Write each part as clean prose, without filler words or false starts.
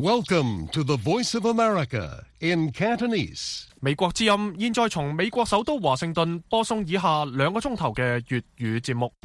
Welcome to the Voice of America in Cantonese. 美國之音現在從美國首都華盛頓播送以下2個鐘頭嘅粵語節目。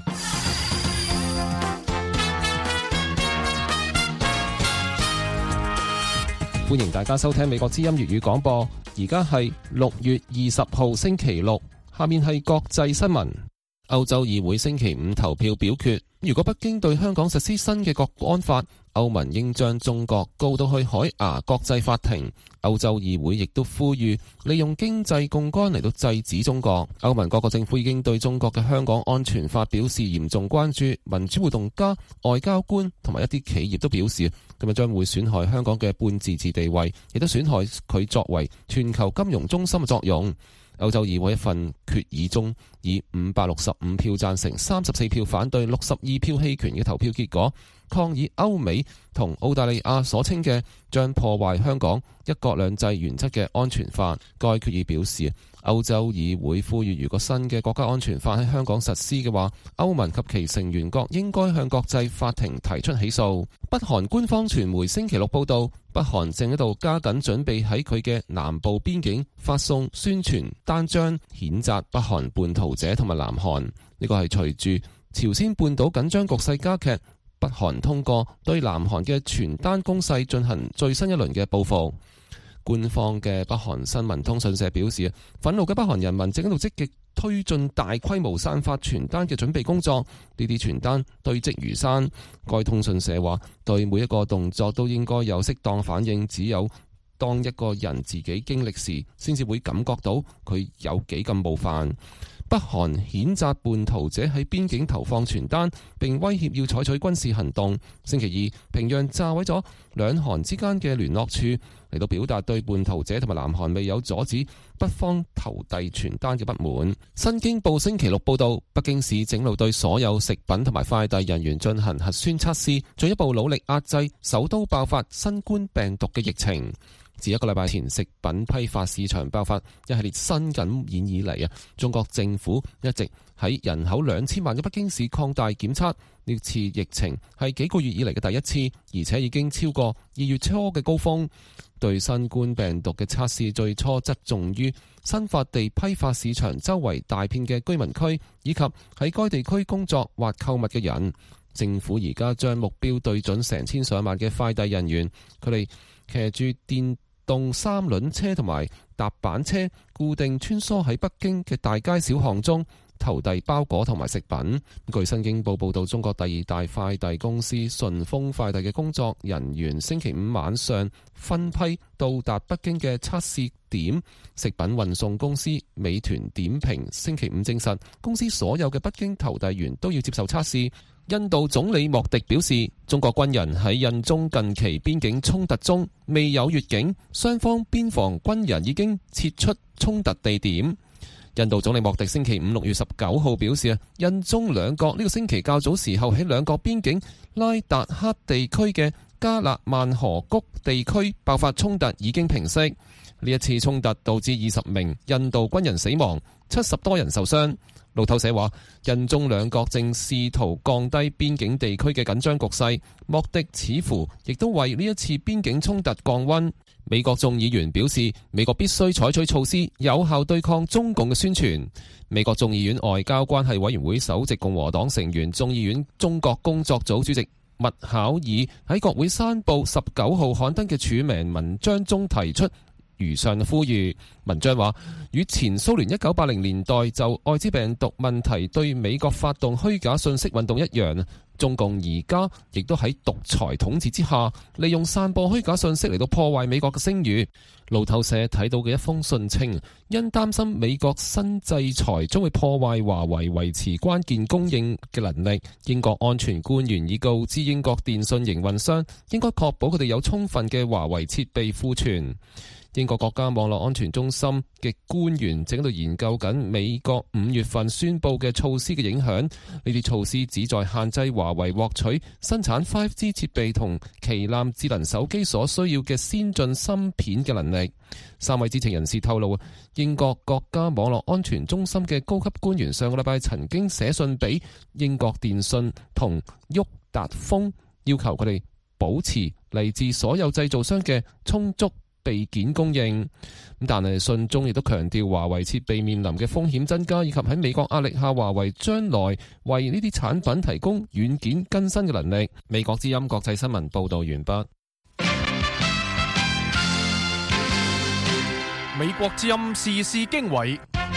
歡迎大家收聽美國之音粵語廣播。而家係6月20號星期六，下面係國際新聞。歐洲議會星期五投票表決，如果北京對香港實施新嘅國安法，歐盟應將中國告到去海牙國際法庭。歐洲議會亦都呼籲利用經濟槓桿嚟到制止中國。歐盟各個政府已經對中國嘅香港安全法表示嚴重關注，民主活動家、外交官同埋一啲企業都表示，咁樣將會損害香港嘅半自治地位，亦都損害佢作為全球金融中心嘅作用。歐洲議會一份決議中，以565票贊成、34票反對、62票棄權嘅投票結果，抗議歐美同澳大利亞所稱嘅將破壞香港一國兩制原則嘅安全法。該決議表示，歐洲議會呼籲，如果新嘅國家安全法喺香港實施嘅話，歐盟及其成員國應該向國際法庭提出起訴。北韓官方傳媒星期六報道，北韓正喺度加緊準備喺佢嘅南部邊境發送宣傳單張，譴責北韓叛徒者同埋南韓。呢個係隨住朝鮮半島緊張局勢加劇，北韓通過對南韓嘅傳單攻勢進行最新一輪嘅報復。官方嘅北韓新聞通訊社表示，憤怒嘅北韓人民正喺度積極推進大規模散發傳單嘅準備工作，呢啲傳單堆積如山。該通訊社話，對每一個動作都應該有適當反應，只有當一個人自己經歷時，先至會感覺到佢有幾咁冒犯。北韓譴責叛徒者喺邊境投放傳單，並威脅要採取軍事行動。星期二，平壤炸毀咗兩韓之間嘅聯絡處，嚟到表達對叛徒者同埋南韓未有阻止北方投遞傳單嘅不滿。新京報星期六報道，北京市正路對所有食品同埋快遞人員進行核酸測試，進一步努力壓制首都爆發新冠病毒嘅疫情。自1個禮拜前食品批發市場爆發一系列新感染以嚟，中國政府一直喺人口2000萬嘅北京市擴大檢測。呢次疫情係幾個月以嚟嘅第一次，而且已經超過2月初嘅高峰。對新冠病毒嘅測試最初側重於新發地批發市場周圍大片嘅居民區，以及喺該地區工作或購物嘅人。政府而家將目標對準成千上萬嘅快遞人員，佢哋騎住電動三輪車同埋踏板車，固定穿梭喺北京嘅大街小巷中，投遞包裹同埋食品。據新京報報道，中國第2大快遞公司順豐快遞嘅工作人員星期五晚上分批到達北京嘅測試點。食品運送公司美團點評星期五證實，公司所有嘅北京投遞員都要接受測試。印度總理莫迪表示，中國軍人喺印中近期邊境衝突中未有越境，雙方邊防軍人已經撤出衝突地點。印度總理莫迪星期五6月19號表示，印中兩國呢個星期較早時候喺兩國邊境拉達克地區嘅加勒萬河谷地區爆發衝突已經平息。呢一次衝突導致20名印度軍人死亡，70多人受傷。路透社話，印中兩國正試圖降低邊境地區嘅緊張局勢，莫迪似乎亦都為呢一次邊境衝突降溫。美國眾議員表示，美國必須採取措施有效對抗中共嘅宣傳。美國眾議院外交關係委員會首席共和黨成員、眾議院中國工作組主席麥考爾喺國會山報19號刊登嘅署名文章中提出如上呼籲。文章話，與前蘇聯1980年代就艾滋病毒問題對美國發動虛假信息運動一樣，中共而家亦都喺獨裁統治之下，利用散播虛假信息嚟到破壞美國嘅聲譽。路透社睇到嘅一封信稱，因擔心美國新制裁將會破壞華為維持關鍵供應嘅能力，英國安全官員已告知英國電信營運商應該確保佢哋有充分嘅華為設備庫存。英國國家網絡安全中心嘅官員正喺度研究緊美國5月份宣佈嘅措施嘅影響。呢啲措施旨在限制華為獲取生產 5G 設備同旗艦智能手機所需要嘅先進芯片嘅能力。3位知情人士透露，英國國家網絡安全中心嘅高級官員上個禮拜曾經寫信俾英國電信同沃達豐，要求佢哋保持嚟自所有製造商嘅充足備件供應。但係信中亦都強調華為設備面臨嘅風險增加，以及喺美國壓力下，華為將來為呢啲產品提供軟件更新嘅能力。美國之音國際新聞報道完畢。 美國之音時事經緯，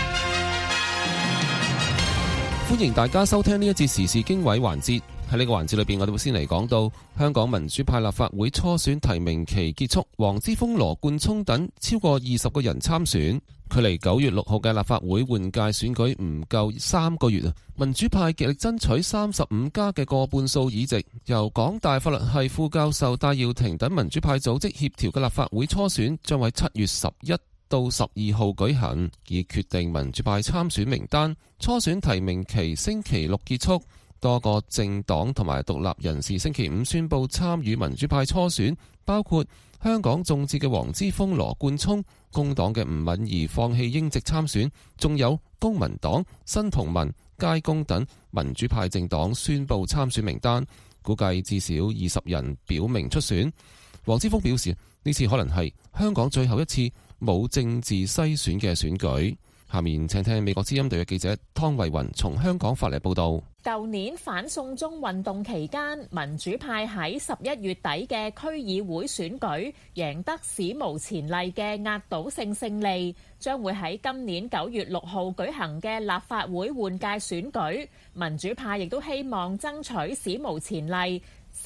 歡迎大家收聽呢一節時事經緯環節。喺呢個環節裏邊，我哋會先嚟講到香港民主派立法會初選提名期結束，黃之鋒、羅冠聰等超過20個人參選。距離9月6號嘅立法會換屆選舉唔夠3個月啊！民主派極力爭取35加嘅過半數議席，由港大法律系副教授戴耀廷等民主派組織協調嘅立法會初選將喺7月11到12號舉行，以決定民主派參選名單。初選提名期星期六結束，多個政黨同埋獨立人士星期五宣布參與民主派初選，包括香港眾志嘅黃之鋒、羅冠聰，工黨嘅吳敏儀放棄英籍參選，仲有公民黨、新同盟、街工等民主派政黨宣布參選名單，估計至少20人表明出選。黃之鋒表示，呢次可能係香港最後一次冇政治篩選嘅選舉。下面請聽美國之音特約記者湯慧雲從香港發嚟報道。 舊年反送中運動期間，民主派喺11月底嘅區議會選舉贏得史無前例嘅壓倒性勝利，將會喺今年9月6號舉行嘅立法會換屆選舉，民主派亦都希望爭取史無前例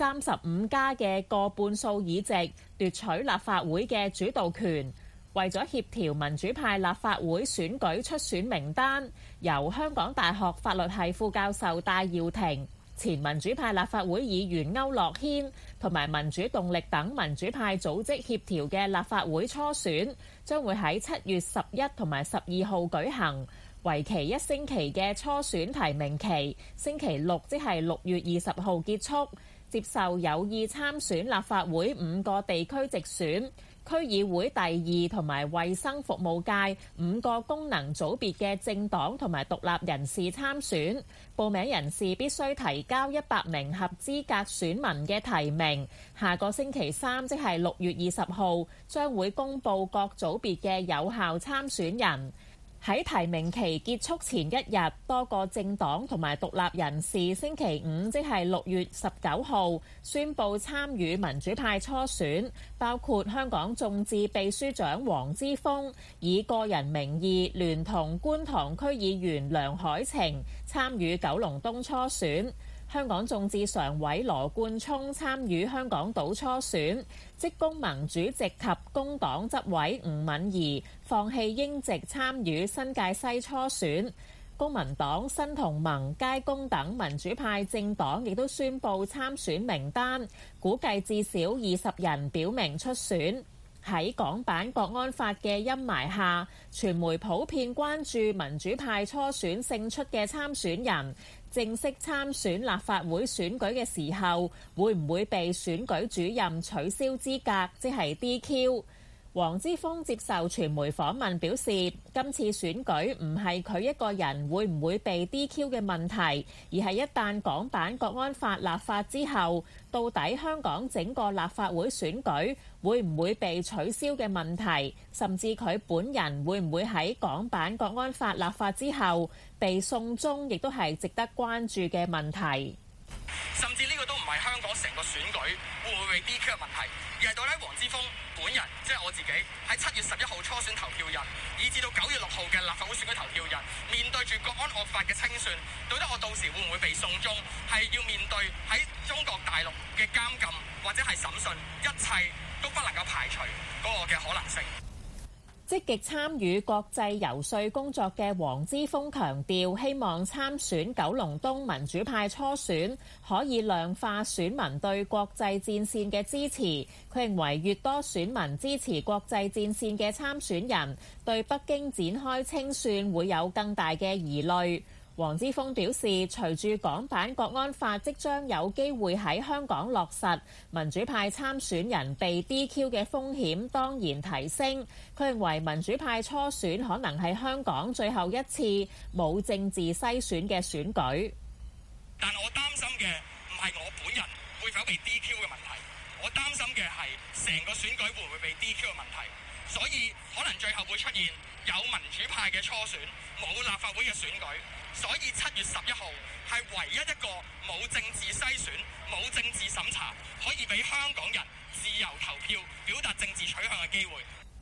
35加嘅過半數議席，奪取立法會嘅主導權。為咗協調民主派立法會選舉出選名單，由香港大學法律系副教授戴耀廷、前民主派立法會議員區諾軒同埋民主動力等民主派組織協調嘅立法會初選，將會喺7月11同埋12號舉行。為期1星期嘅初選提名期，星期六即係6月20號結束。接受有意參選立法會5個地區直選、區議會第2同埋衛生服務界5個功能組別嘅政黨同埋獨立人士參選。報名人士必須提交100名合資格選民嘅提名。下個星期3即係6月20號將會公佈各組別嘅有效參選人。喺提名期結束前一日，多個政黨同埋獨立人士星期五即係6月19號宣布參與民主派初選，包括香港眾志秘書長黃之鋒以個人名義聯同觀塘區議員梁海晴參與九龍東初選。香港眾志常委羅冠聰參與香港島初選，職工盟主席及工黨執委吳敏儀放棄英籍參與新界西初選。公民黨、新同盟、街工等民主派政黨亦都宣布參選名單，估計至少20人表明出選。喺港版國安法嘅陰霾下，傳媒普遍關注民主派初選勝出嘅參選人正式參選立法會選舉嘅時候，會唔會被選舉主任取消資格，即係 DQ？黃之鋒接受傳媒訪問表示，今次選舉唔係佢一個人會唔會被 DQ 嘅問題，而係一旦港版國安法立法之後，到底香港整個立法會選舉會唔會被取消嘅問題，甚至佢本人會唔會喺港版國安法立法之後被送中，亦都係值得關注嘅問題。 甚至呢個都唔係香港成個選舉會唔會被 DQ 嘅問題，而係到底黃之鋒本人，即係我自己喺7月11號初選投票日，以至到9月6號嘅立法會選舉投票日，面對住國安惡法嘅清算，到底我到時會唔會被送中，係要面對喺中國大陸嘅監禁或者係審訊，一切都不能夠排除嗰個嘅可能性。 積極參與國際遊說工作嘅黃之鋒強調，希望參選九龍東民主派初選可以量化選民對國際戰線嘅支持。佢認為越多選民支持國際戰線嘅參選人，對北京展開清算會有更大嘅疑慮。黃之鋒表示，隨住港版國安法即將有機會喺香港落實，民主派參選人被 DQ 嘅風險當然提升。佢認為民主派初選可能係香港最後一次冇政治篩選嘅選舉。 但我擔心嘅唔係我本人會否被 DQ 嘅問題，而我擔心嘅係成個選舉會唔會被 DQ 嘅問題，所以可能最後會出現有民主派嘅初選，冇立法會嘅選舉，所以7月11號係唯一一個冇政治篩選、冇政治審查，可以俾香港人自由投票、表達政治取向嘅機會。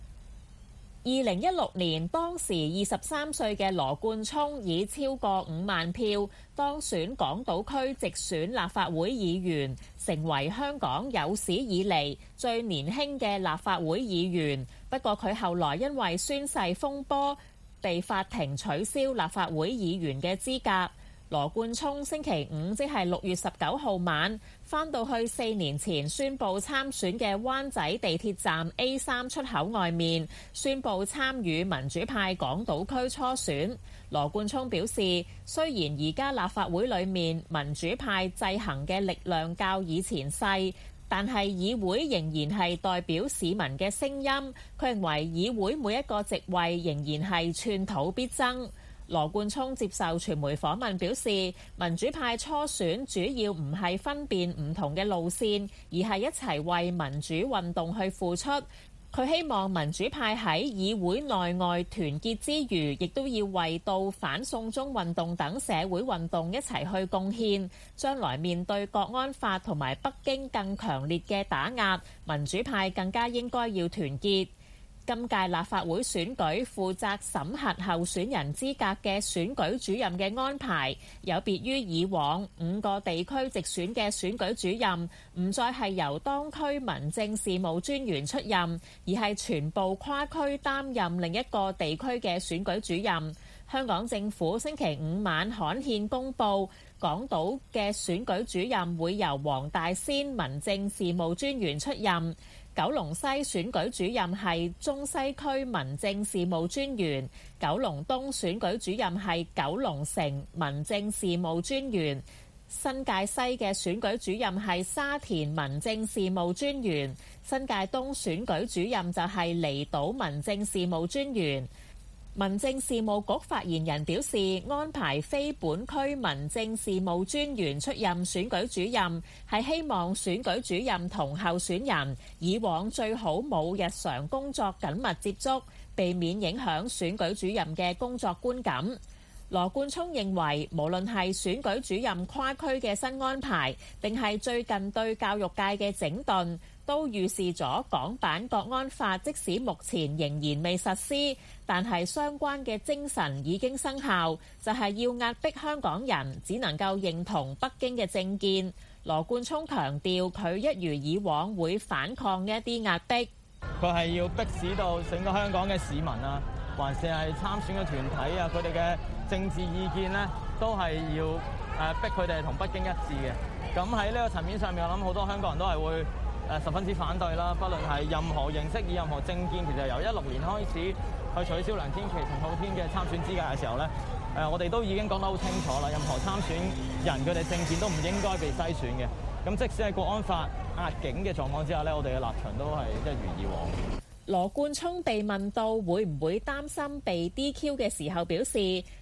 2016年，當時23歲嘅羅冠聰以超過5萬票當選港島區直選立法會議員，成為香港有史以嚟最年輕嘅立法會議員。不過佢後來因為宣誓風波，被法庭取消立法會議員嘅資格。羅冠聰星期五即係6月19號晚，返到去4年前宣布參選嘅灣仔地鐵站 A3 出口外面，宣布參與民主派港島區初選。羅冠聰表示，雖然而家立法會裏面民主派制衡嘅力量較以前細，但係議會仍然係代表市民嘅聲音。佢認為議會每一個席位仍然係寸土必爭。羅冠聰接受傳媒訪問表示，民主派初選主要唔係分辨唔同嘅路線，而係一齊為民主運動去付出。佢希望民主派喺議會內外團結之餘，亦都要為到反送中運動等社會運動一齊去貢獻。將來面對國安法同埋北京更強烈嘅打壓，民主派更加應該要團結。今屆立法會選舉負責審核候選人資格嘅選舉主任嘅安排，有別於以往5個地區直選嘅選舉主任，唔再係由當區民政事務專員出任，而係全部跨區擔任另一個地區嘅選舉主任。香港政府星期五晚刊憲公佈，港島嘅選舉主任會由黃大仙民政事務專員出任。九龍西選舉主任係中西區民政事務專員，九龍東選舉主任係九龍城民政事務專員，新界西嘅選舉主任係沙田民政事務專員，新界東選舉主任就係離島民政事務專員。民政事務局發言人表示，安排非本區民政事務專員出任選舉主任，係希望選舉主任同候選人以往最好冇日常工作緊密接觸，避免影響選舉主任嘅工作觀感。羅冠聰認為，無論係選舉主任跨區嘅新安排，定係最近對教育界嘅整頓，都預示咗港版國安法即使目前仍然未實施，但係相關嘅精神已經生效，就係要壓迫香港人只能夠認同北京嘅政見。羅冠聰強調，佢一如以往會反抗呢一啲壓迫。 佢係要迫使到整個香港嘅市民啊，還是係參選嘅團體啊，佢哋嘅政治意見呢，都係要逼佢哋同北京一致嘅。咁喺呢個層面上面，我諗好多香港人都係會十分之反對啦。不論係任何形式以任何政見，其實由2016年開始去取消梁天琦、陳浩天嘅參選資格嘅時候呢，我哋都已經講得好清楚啦。任何參選人佢哋政見都唔應該被篩選嘅。咁即使係國安法壓境嘅狀況之下呢，我哋嘅立場都係一如以往。 羅冠聰被問到會唔會擔心被 DQ 嘅時候，表示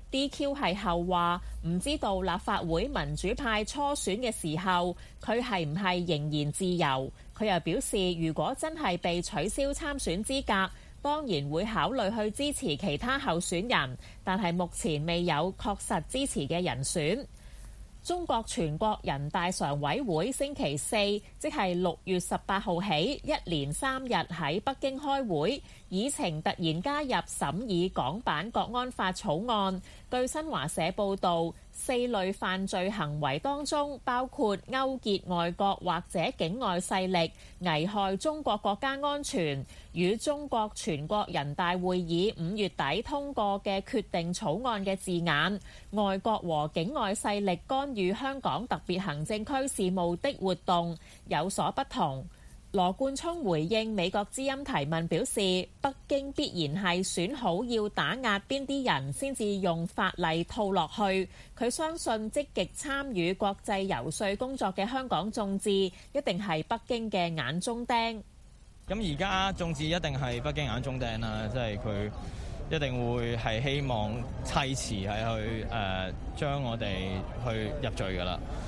DQ 係後話，唔知道立法會民主派初選嘅時候佢係唔係仍然自由。佢又表示，如果真係被取消參選資格，當然會考慮去支持其他候選人，但係目前未有確實支持嘅人選。中國全國人大常委會星期四，即係6月18號起，一連3日喺北京開會，議程突然加入審議港版國安法草案。據新華社報導，4類犯罪行為當中包括勾結外國或者境外勢力，危害中國國家安全，與中國全國人大會議5月底通過嘅決定草案嘅字眼，外國和境外勢力干預香港特別行政區事務的活動有所不同。羅冠聰回應美國之音提問表示，北京必然係選好要打壓邊啲人先至用法例套落去。佢相信積極參與國際遊說工作嘅香港眾志一定係北京嘅眼中釘。 咁而家眾志一定係北京眼中釘啦，即係佢一定會係希望砌詞係去將我哋去入罪㗎啦。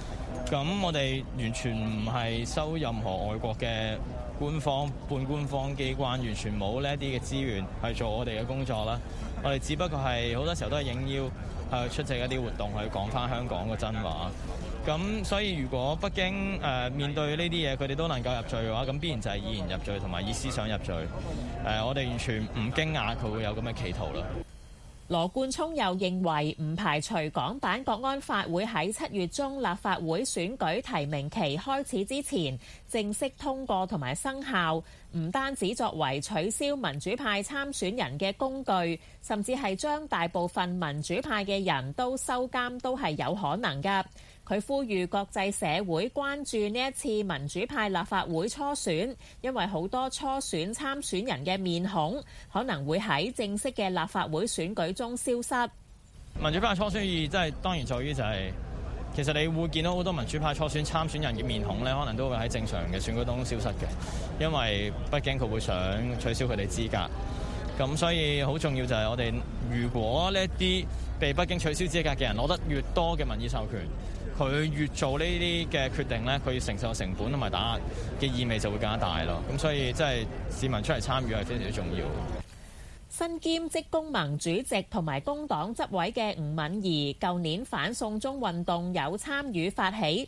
咁我哋完全唔係收任何外國嘅官方、半官方機關，完全冇呢一啲嘅資源去做我哋嘅工作啦。我哋只不過係好多時候都係應邀去出席一啲活動，去講翻香港嘅真話。咁所以如果北京面對呢啲嘢，佢哋都能夠入罪嘅話，咁必然就係以言入罪同埋以思想入罪。我哋完全唔驚訝佢會有咁嘅企圖啦。 羅冠聰又認為唔排除港版國安法會喺7月中立法會選舉提名期開始之前正式通過同埋生效，唔單止作為取消民主派參選人嘅工具，甚至係將大部分民主派嘅人都收監都係有可能㗎。佢呼籲國際社會關注呢一次民主派立法會初選，因為好多初選參選人嘅面孔可能會喺正式嘅立法會選舉中消失。 民主派初選意義真係當然在於就係，其實你會見到好多民主派初選參選人嘅面孔咧，可能都會喺正常嘅選舉當中消失嘅，因為畢竟佢會想取消佢哋資格。咁所以好重要就係我哋，如果呢啲被北京取消資格嘅人攞得越多嘅民意授權，佢越做呢啲嘅決定咧，佢承受嘅成本同埋打壓嘅意味就會更加大咯。咁所以真係市民出嚟參與係非常之重要。 身兼職工盟主席同埋工黨執委嘅吳敏儀，舊年反送中運動有參與發起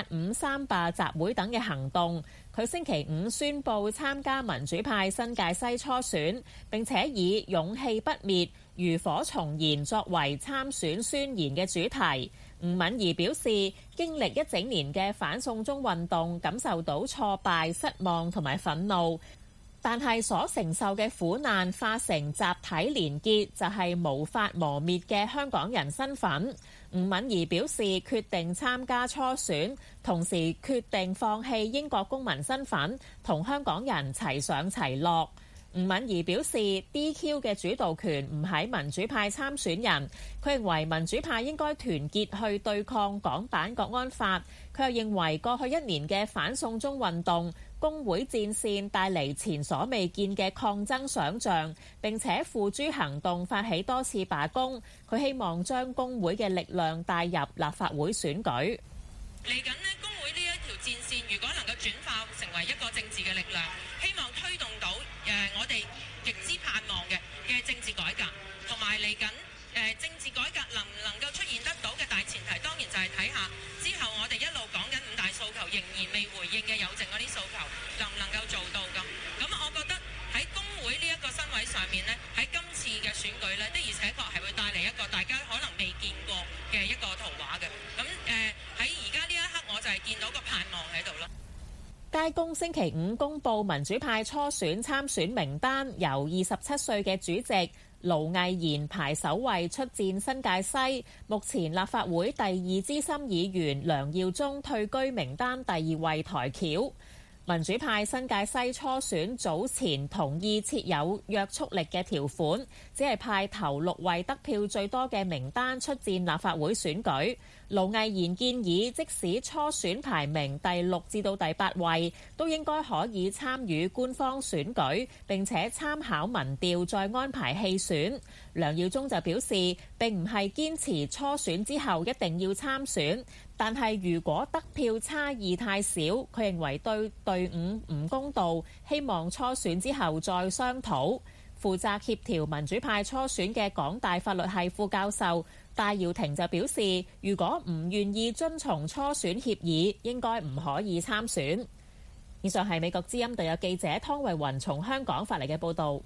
853罷集會等嘅行動。佢星期五宣布參加民主派新界西初選，並且以勇氣不滅、爐火重燃作為參選宣言嘅主題。吳敏儀表示，經歷一整年嘅反送中運動，感受到挫敗、失望同埋憤怒，但係所承受嘅苦難化成集體連結，就係無法磨滅嘅香港人身份。吳敏儀表示決定參加初選，同時決定放棄英國公民身份，同香港人齊上齊落。吳敏儀表示 DQ 嘅主導權唔喺民主派參選人，佢認為民主派應該團結去對抗港版國安法。佢又認為過去一年嘅反送中運動工會戰線帶嚟前所未見嘅抗爭想像，並且付諸行動發起多次罷工。佢希望將工會嘅力量帶入立法會選舉。 嚟緊呢，工會呢一條戰線如果能夠轉化成為一個政治嘅力量，希望推動到我哋極之盼望嘅政治改革，同埋嚟緊政治改革能唔能夠出現得到嘅大前提，當然就係睇下之後我哋一路講緊5大訴求仍然未回應嘅有剩嗰啲訴求，能唔能夠做到咁？咁我覺得喺工會呢一個身位上面呢，喺今次嘅選舉呢，的而且確係會帶嚟一個大家可能未見過嘅一個圖畫嘅。咁喺而家呢一刻，我就係見到個盼望喺度咯。 街工星期五公布民主派初選參選名單，由27歲嘅主席盧毅賢排首位出戰新界西。目前立法會第2資深議員梁耀忠退居名單第2位抬轎。民主派新界西初選早前同意設有約束力嘅條款，只係派頭6位得票最多嘅名單出戰立法會選舉。盧毅賢建議，即使初選排名第6至到第8位，都應該可以參與官方選舉，並且參考民調再安排棄選。梁耀忠就表示，並唔係堅持初選之後一定要參選，但係如果得票差異太少，佢認為對隊伍唔公道，希望初選之後再商討。負責協調民主派初選嘅港大法律系副教授戴耀廷就表示，如果唔願意遵從初選協議，應該唔可以參選。以上係美國之音特約記者湯慧雲從香港發嚟嘅報導。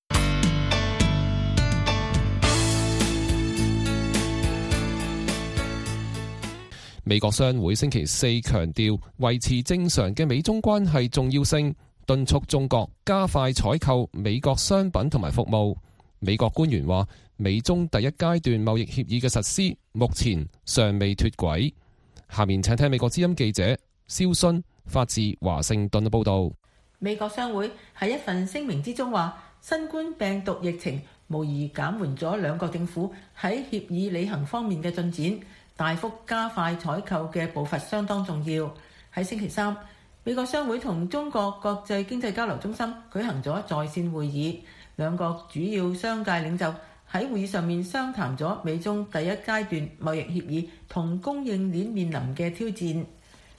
美國商會星期4強調維持正常嘅美中關係重要性，敦促中國加快採購美國商品同埋服務。美國官員話，美中第一階段貿易協議嘅實施目前尚未脫軌。下面請聽美國之音記者蕭순發自華盛頓嘅報導。 美國商會喺一份聲明之中話，新冠病毒疫情無疑減緩咗兩國政府喺協議履行方面嘅進展，大幅加快採購嘅步伐相當重要。喺星期3，美國商會同中國國際經濟交流中心舉行咗在線會議，兩國主要商界領袖喺會議上面商談咗美中第一階段貿易協議同供應鏈面臨嘅挑戰。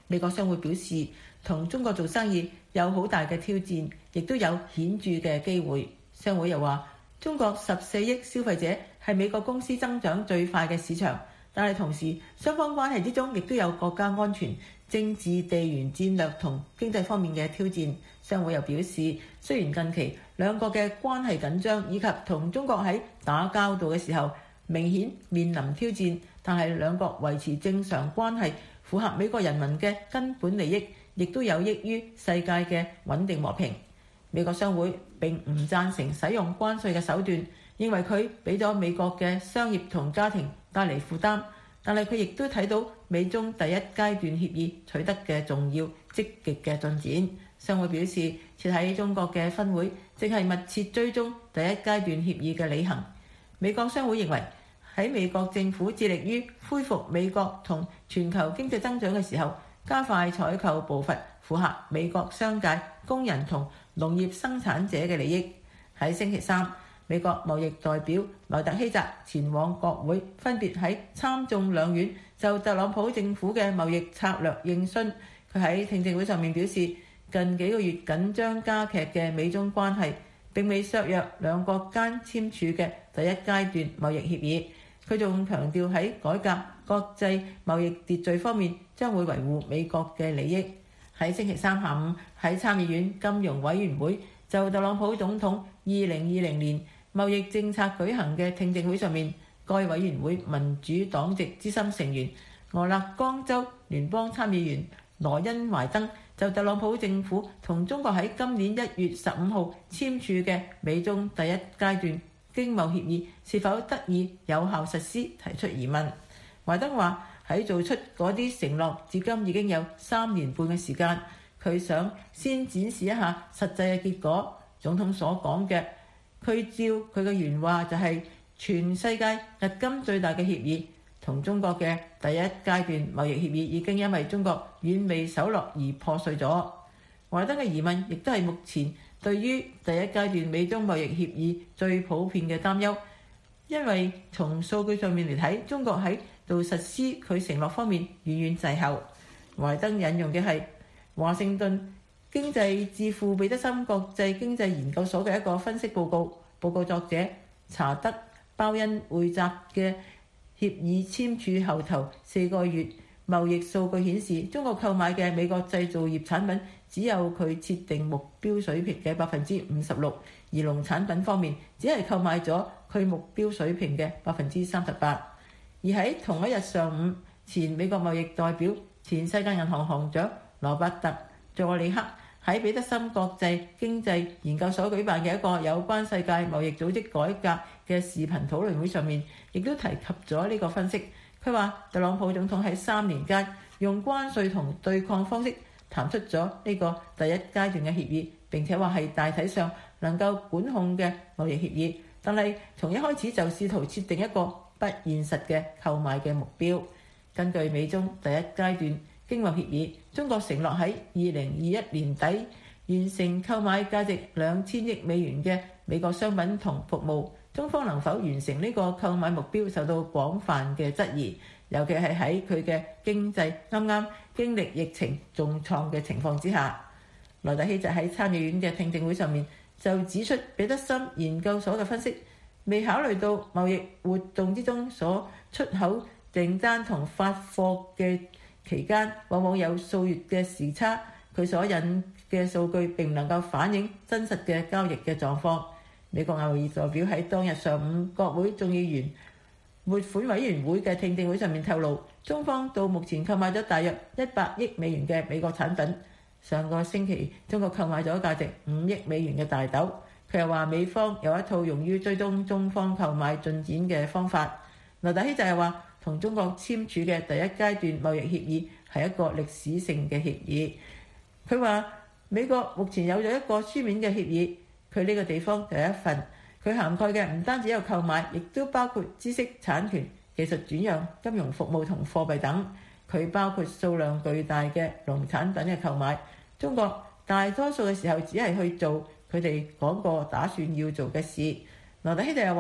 美國商會表示，同中國做生意有好大嘅挑戰，亦都有顯著嘅機會。商會又話，中國14億消費者係美國公司增長最快嘅市場，但係同時雙方關係之中亦都有國家安全、政治、地緣戰略同經濟方面嘅挑戰。商會又表示，雖然近期兩國嘅關係緊張，以及同中國喺打交道嘅時候明顯面臨挑戰，但係兩國維持正常關係符合美國人民嘅根本利益，亦都有益於世界嘅穩定和平。美國商會並唔贊成使用關稅嘅手段，認為佢俾咗美國嘅商業同家庭帶嚟負擔，但係佢亦都睇到美中第一階段協議取得嘅重要積極嘅進展。商會表示，設喺中國嘅分會正係密切追蹤第一階段協議嘅履行。美國商會認為，喺美國政府致力於恢復美國同全球經濟增長嘅時候，加快採購步伐，符合美國商界、工人同農業生產者嘅利益。喺星期三，美國貿易代表萊特希澤前往國會，分別喺參眾兩院就特朗普政府嘅貿易策略應訊。佢喺聽證會上面表示，近幾個月緊張加劇嘅美中關係並未削弱兩國間簽署嘅第一階段貿易協議。佢仲強調喺改革國際貿易秩序方面將會維護美國嘅利益。喺星期三下午，喺參議院金融委員會就特朗普總統2020年貿易政策舉行嘅聽證會上面，該委員會民主黨籍資深成員俄勒岡州聯邦參議員羅恩懷登就特朗普政府同中國喺今年1月15號簽署嘅美中第一階段經貿協議是否得以有效實施提出疑問。懷登話，喺做出嗰啲承諾至今已經有3年半嘅時間，佢想先展示一下實際嘅結果。總統所講嘅，佢照佢嘅原話就係全世界迄今最大嘅協議。同中國嘅第一階段貿易協議已經因為中國遠未守諾而破碎咗。懷登嘅疑問亦都係目前對於第一階段美中貿易協議最普遍嘅擔憂，因為從數據上面嚟睇，中國喺度實施佢承諾方面遠遠滯後。懷登引用嘅係華盛頓經濟智庫彼得森國際經濟研究所嘅一個分析報告，報告作者查德鮑恩匯集嘅協議簽署後頭4個月貿易數據顯示，中國購買嘅美國製造業產品只有佢設定目標水平嘅56%，而農產品方面只係購買咗佢目標水平嘅38%。而喺同一日上午，前美國貿易代表、前世界銀行行長羅伯特·佐里克喺彼得森國際經濟研究所舉辦嘅一個有關世界貿易組織改革嘅視頻討論會上面，亦都提及咗呢個分析。佢話特朗普總統喺3年間用關稅同對抗方式談出咗呢個第一階段嘅協議，並且話係大體上能夠管控嘅貿易協議，但係從一開始就試圖設定一個不現實嘅購買嘅目標。根據美中第一階段經貿協議，中國承諾喺2021年底完成購買價值2000億美元嘅美國商品同服務。中方能否完成呢個購買目標受到廣泛嘅質疑，尤其係喺佢嘅經濟啱啱經歷疫情重創嘅情況之下。萊特希澤喺參議院嘅聽證會上面就指出，彼得森研究所嘅分析未考慮到貿易活動之中所出口訂單同發貨嘅期間往往有數月嘅時差，佢所引嘅數據並唔能夠反映真實嘅交易嘅狀況。美國貿易代表喺當日上午國會眾議員撥款委員會嘅聽證會上面透露，中方到目前購買咗大約100億美元嘅美國產品。上個星期中國購買咗價值5億美元嘅大豆。佢又話美方有一套用於追蹤中方購買進展嘅方法。萊特希就係話，同中國簽署嘅第一階段貿易協議係一個歷史性嘅協議。佢話美國目前有咗一個書面嘅協議，佢呢個地方就有一份，佢涵蓋嘅唔單止有購買，亦都包括知識產權、技術轉讓、金融服務同貨幣等。佢包括數量巨大嘅農產品嘅購買。中國大多數嘅時候只係去做佢哋講過打算要做嘅事。萊特希就又話，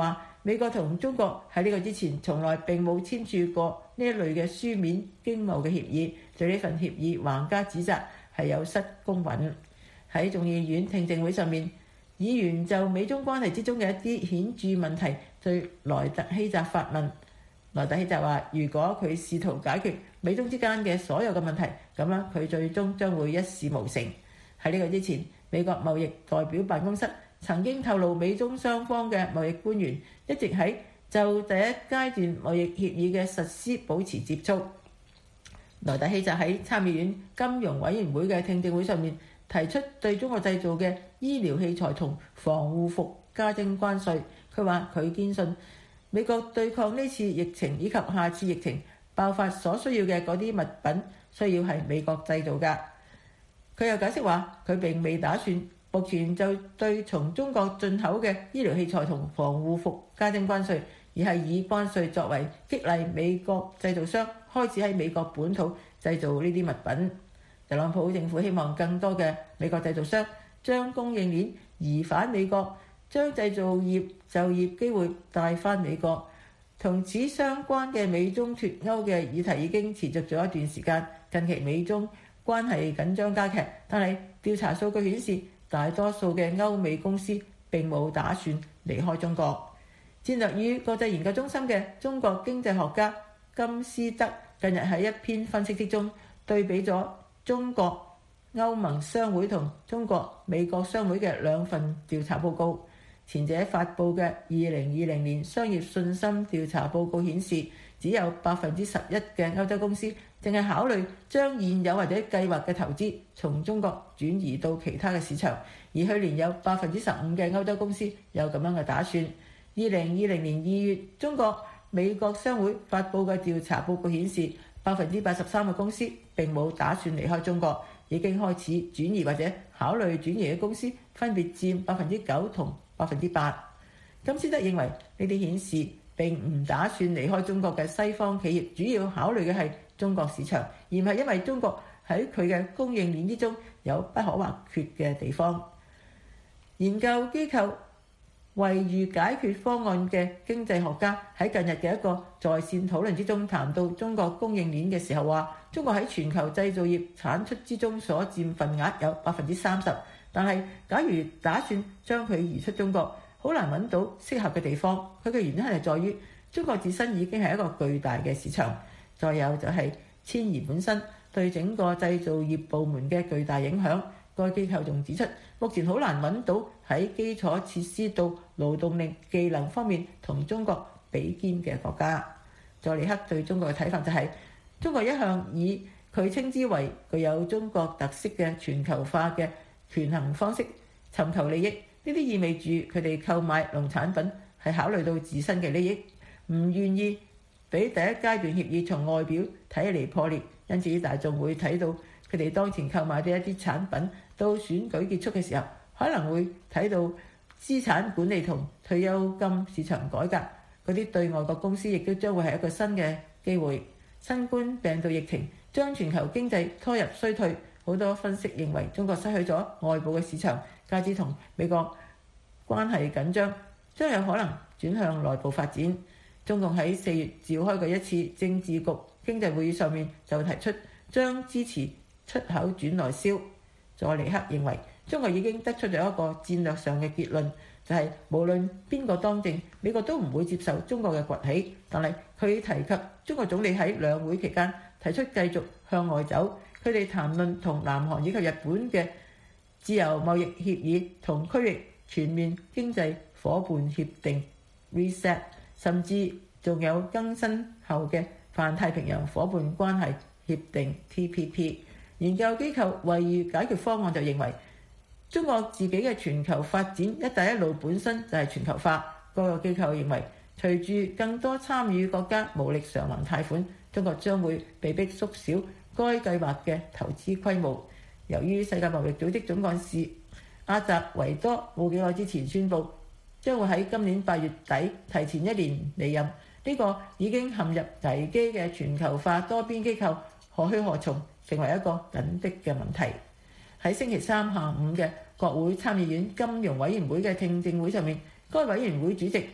美國同中國喺呢個之前從來並冇簽署過呢一類嘅書面經貿嘅協議，對呢份協議橫加指責係有失公允。喺眾議院聽證會上面，議員就美中關係之中嘅一啲顯著問題對萊特希澤發問。萊特希澤話：如果佢試圖解決美中之間嘅所有嘅問題，咁樣佢最終將會一事無成。喺呢個之前，美國貿易代表辦公室曾經透露，美中雙方嘅貿易官員一直喺就第一階段貿易協議嘅實施保持接觸。萊特希澤喺參議院金融委員會嘅聽證會上面提出對中國製造嘅醫療器材同防護服加徵關稅。佢話佢堅信美國對抗呢次疫情以及下次疫情爆發所需要嘅嗰啲物品需要係美國製造㗎。佢又解釋話佢並未打算目前就對從中國進口嘅醫療器材同防護服加徵關稅，而係以關稅作為激勵美國製造商開始喺美國本土製造呢啲物品。特朗普政府希望更多嘅美國製造商將供應鏈移返美國，將製造業就業機會帶返美國。同此相關嘅美中脫歐嘅議題已經持續咗一段時間，近期美中關係緊張加劇，但係調查數據顯示，大多數嘅歐美公司並冇打算離開中國。戰略與國際研究中心嘅中國經濟學家金斯德近日喺一篇分析之中對比咗中國、歐盟商會同中國、美國商會嘅兩份調查報告。前者發布嘅2020年商業信心調查報告顯示，只有11%嘅歐洲公司淨係考慮將現有或者計劃嘅投資從中國轉移到其他嘅市場，而去年有15%嘅歐洲公司有咁樣嘅打算。2020年2月，中國美國商會發布嘅調查報告顯示，83%嘅公司並冇打算離開中國，已經開始轉移或者考慮轉移嘅公司分別佔9%同8%。金斯德認為呢啲顯示並唔打算離開中國嘅西方企業主要考慮嘅係中國市場，而唔係因為中國喺佢嘅供應鏈之中有不可或缺嘅地方。研究機構惠譽解決方案嘅經濟學家喺近日嘅一個在線討論之中談到中國供應鏈嘅時候話，中國喺全球製造業產出之中所佔份額有30%，但係假如打算將佢移出中國，好難揾到適合嘅地方。佢嘅原因係在於中國自身已經係一個巨大嘅市場，再有就係遷移本身對整個製造業部門嘅巨大影響。該機構仲指出，目前好難揾到喺基礎設施到勞動力技能方面同中國比肩嘅國家。佐里克對中國嘅睇法就係，中國一向以佢稱之為具有中國特色嘅全球化嘅權衡方式尋求利益。呢啲意味住佢哋購買農產品係考慮到自身嘅利益，唔願意俾第一階段協議從外表睇起嚟破裂。因此大眾會睇到佢哋當前購買嘅一啲產品，到選舉結束嘅時候，可能會睇到資產管理同退休金市場改革。嗰啲對外國公司亦都將會係一個新嘅機會。新冠病毒疫情將全球經濟拖入衰退，好多分析認為中國失去咗外部嘅市場，加之同美國關係緊張，將有可能轉向內部發展。中共喺4月召開過一次政治局經濟會議上面就提出將支持出口轉內銷。佐尼克認為中國已經得出咗一個戰略上嘅結論，就係無論邊個當政，美國都唔會接受中國嘅崛起。但係佢提及中國總理喺兩會期間提出繼續向外走，佢哋談論同南韓以及日本嘅自由貿易協議同區域全面經濟夥伴協定 RCEP， 甚至仲有更新後嘅泛太平洋夥伴關係協定 TPP。 研究機構惠譽解決方案就認為，中國自己嘅全球發展一帶一路本身就係全球化。該個機構認為，隨住更多參與國家無力償還貸款，中國將會被迫縮小該計劃嘅投資規模。由於世界貿易組織總幹事阿扎維多冇幾耐之前宣布將會喺今年8月底提前1年離任，呢個已經陷入危機嘅全球化多邊機構何去何從，成為一個緊迫嘅問題。喺星期三下午嘅國會參議院金融委員會嘅聽證會上面，該委員會主席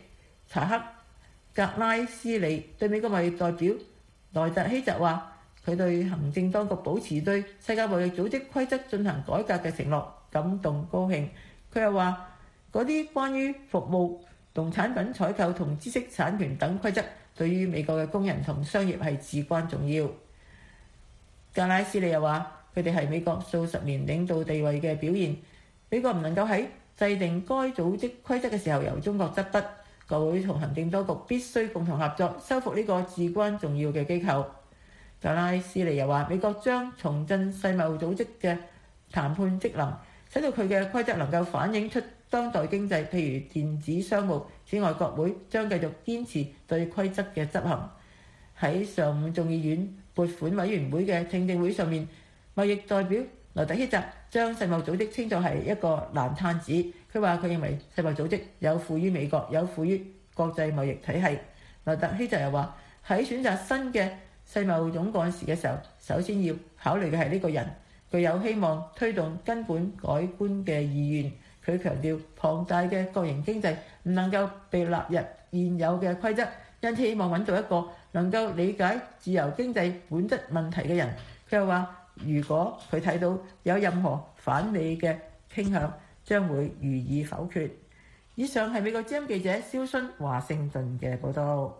查克格拉斯里對美國貿易代表萊特希澤話，佢對行政當局保持對世界貿易組織規則進行改革嘅承諾感動高興。佢又話，嗰啲關於服務、農產品採購同知識產權等規則，對於美國嘅工人同商業係至關重要。格拉斯利又話，佢哋係美國數十年領導地位嘅表現，美國唔能夠喺制定該組織規則嘅時候由中國執筆，國會同行政當局必須共同合作，修復呢個至關重要嘅機構。格拉斯利又話，美國將重振世貿組織嘅談判職能，使到佢嘅規則能夠反映出當代經濟，譬如電子商務。此外，國會將繼續堅持對規則嘅執行。喺上午眾議院撥款委員會嘅聽證會上面，貿易代表萊特希澤將世貿組織稱作係一個爛攤子。佢話佢認為世貿組織有負於美國，有負於國際貿易體系。萊特希澤又話，喺選擇新嘅世貿總幹事嘅時候，首先要考慮嘅係呢個人具有希望推動根本改觀嘅意願。佢強調，龐大嘅國營經濟唔能夠被納入現有嘅規則，因此希望揾到一個能夠理解自由經濟本質問題嘅人。佢又話，如果佢睇到有任何反美嘅傾向，將會予以否決。以上係美國之音記者蕭薰華盛頓嘅報道。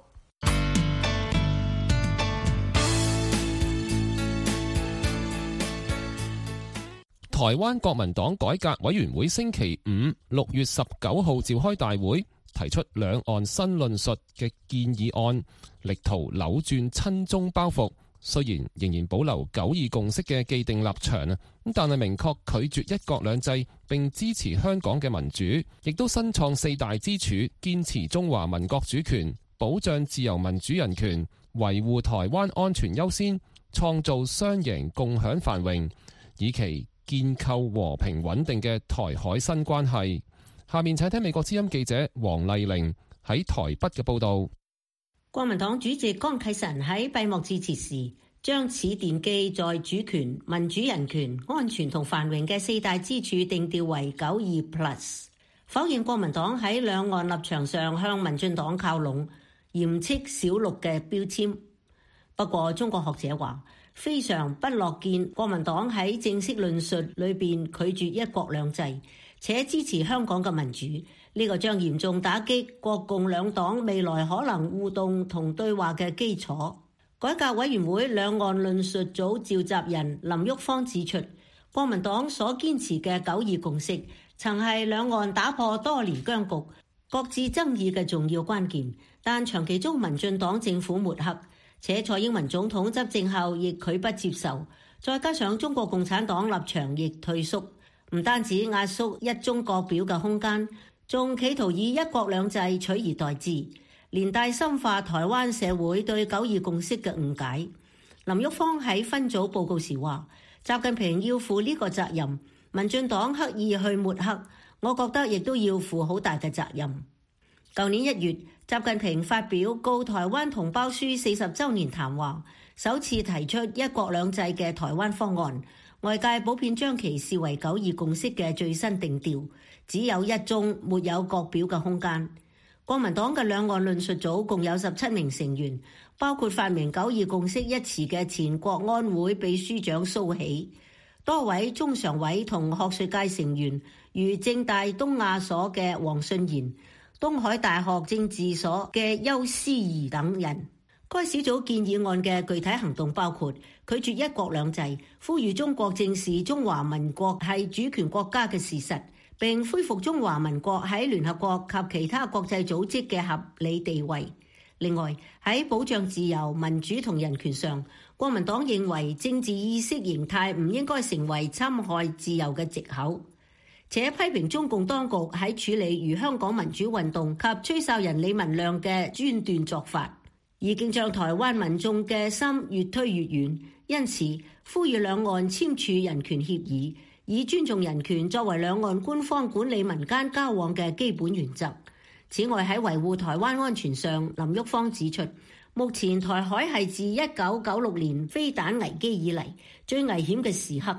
台灣國民黨改革委員會星期五6月19號召開大會，提出兩岸新論述嘅建議案，力圖扭轉親中包袱。雖然仍然保留九二共識嘅既定立場，但係明確拒絕一國兩制，並支持香港嘅民主，亦都新創四大支柱，堅持中華民國主權，保障自由民主人權，維護台灣安全優先，創造雙贏共享繁榮，以期建構和平穩定嘅台海新關係。下面請聽美國之音記者黃麗玲喺台北嘅報道。 國民黨主席江啟臣喺閉幕致辭時，將此奠基在主權、民主、人權、安全同繁榮嘅四大支柱定調為92+，否認國民黨喺兩岸立場上向民進黨靠攏，嚴斥小綠嘅標籤。不過，中國學者話非常不樂見國民黨喺正式論述裏邊拒絕一國兩制，且支持香港嘅民主。呢個將嚴重打擊國共兩黨未來可能互動同對話嘅基礎。改革委員會兩岸論述組召集人林旭芳指出，國民黨所堅持嘅92共識曾係兩岸打破多年僵局、各自爭議嘅重要關鍵，但長期中民進黨政府抹黑，且蔡英文總統執政後亦拒不接受，再加上中國共產黨立場亦退縮，唔單止壓縮一中各表嘅空間，仲企圖以一國兩制取而代之，連帶深化台灣社會對92共識嘅誤解。林旭芳喺分組報告時話，習近平要負呢個責任，民進黨刻意去抹黑，我覺得亦都要負好大嘅責任。舊年1月，習近平發表告台灣同胞書40週年談話，首次提出一國兩制嘅台灣方案，外界普遍將其視為92共識嘅最新定調，只有一中，沒有各表嘅空間。國民黨嘅兩岸論述組共有17名成員，包括發明92共識一詞嘅前國安會秘書長蘇起，多位中常委同學術界成員，如政大東亞所嘅黃信賢、東海大學政治所嘅邱思怡等人。該小組建議案嘅具體行動包括拒絕一國兩制，呼籲中國正視中華民國係主權國家嘅事實，並恢復中華民國喺聯合國及其他國際組織嘅合理地位。另外，喺保障自由、民主同人權上，國民黨認為政治意識形態唔應該成為侵害自由嘅藉口，且批評中共當局喺處理如香港民主運動及吹哨人李文亮嘅專斷作法，已經將台灣民眾嘅心越推越遠。因此，呼籲兩岸簽署人權協議，以尊重人權作為兩岸官方管理民間交往嘅基本原則。此外，喺維護台灣安全上，林旭芳指出，目前台海係自1996年飛彈危機以嚟最危險嘅時刻。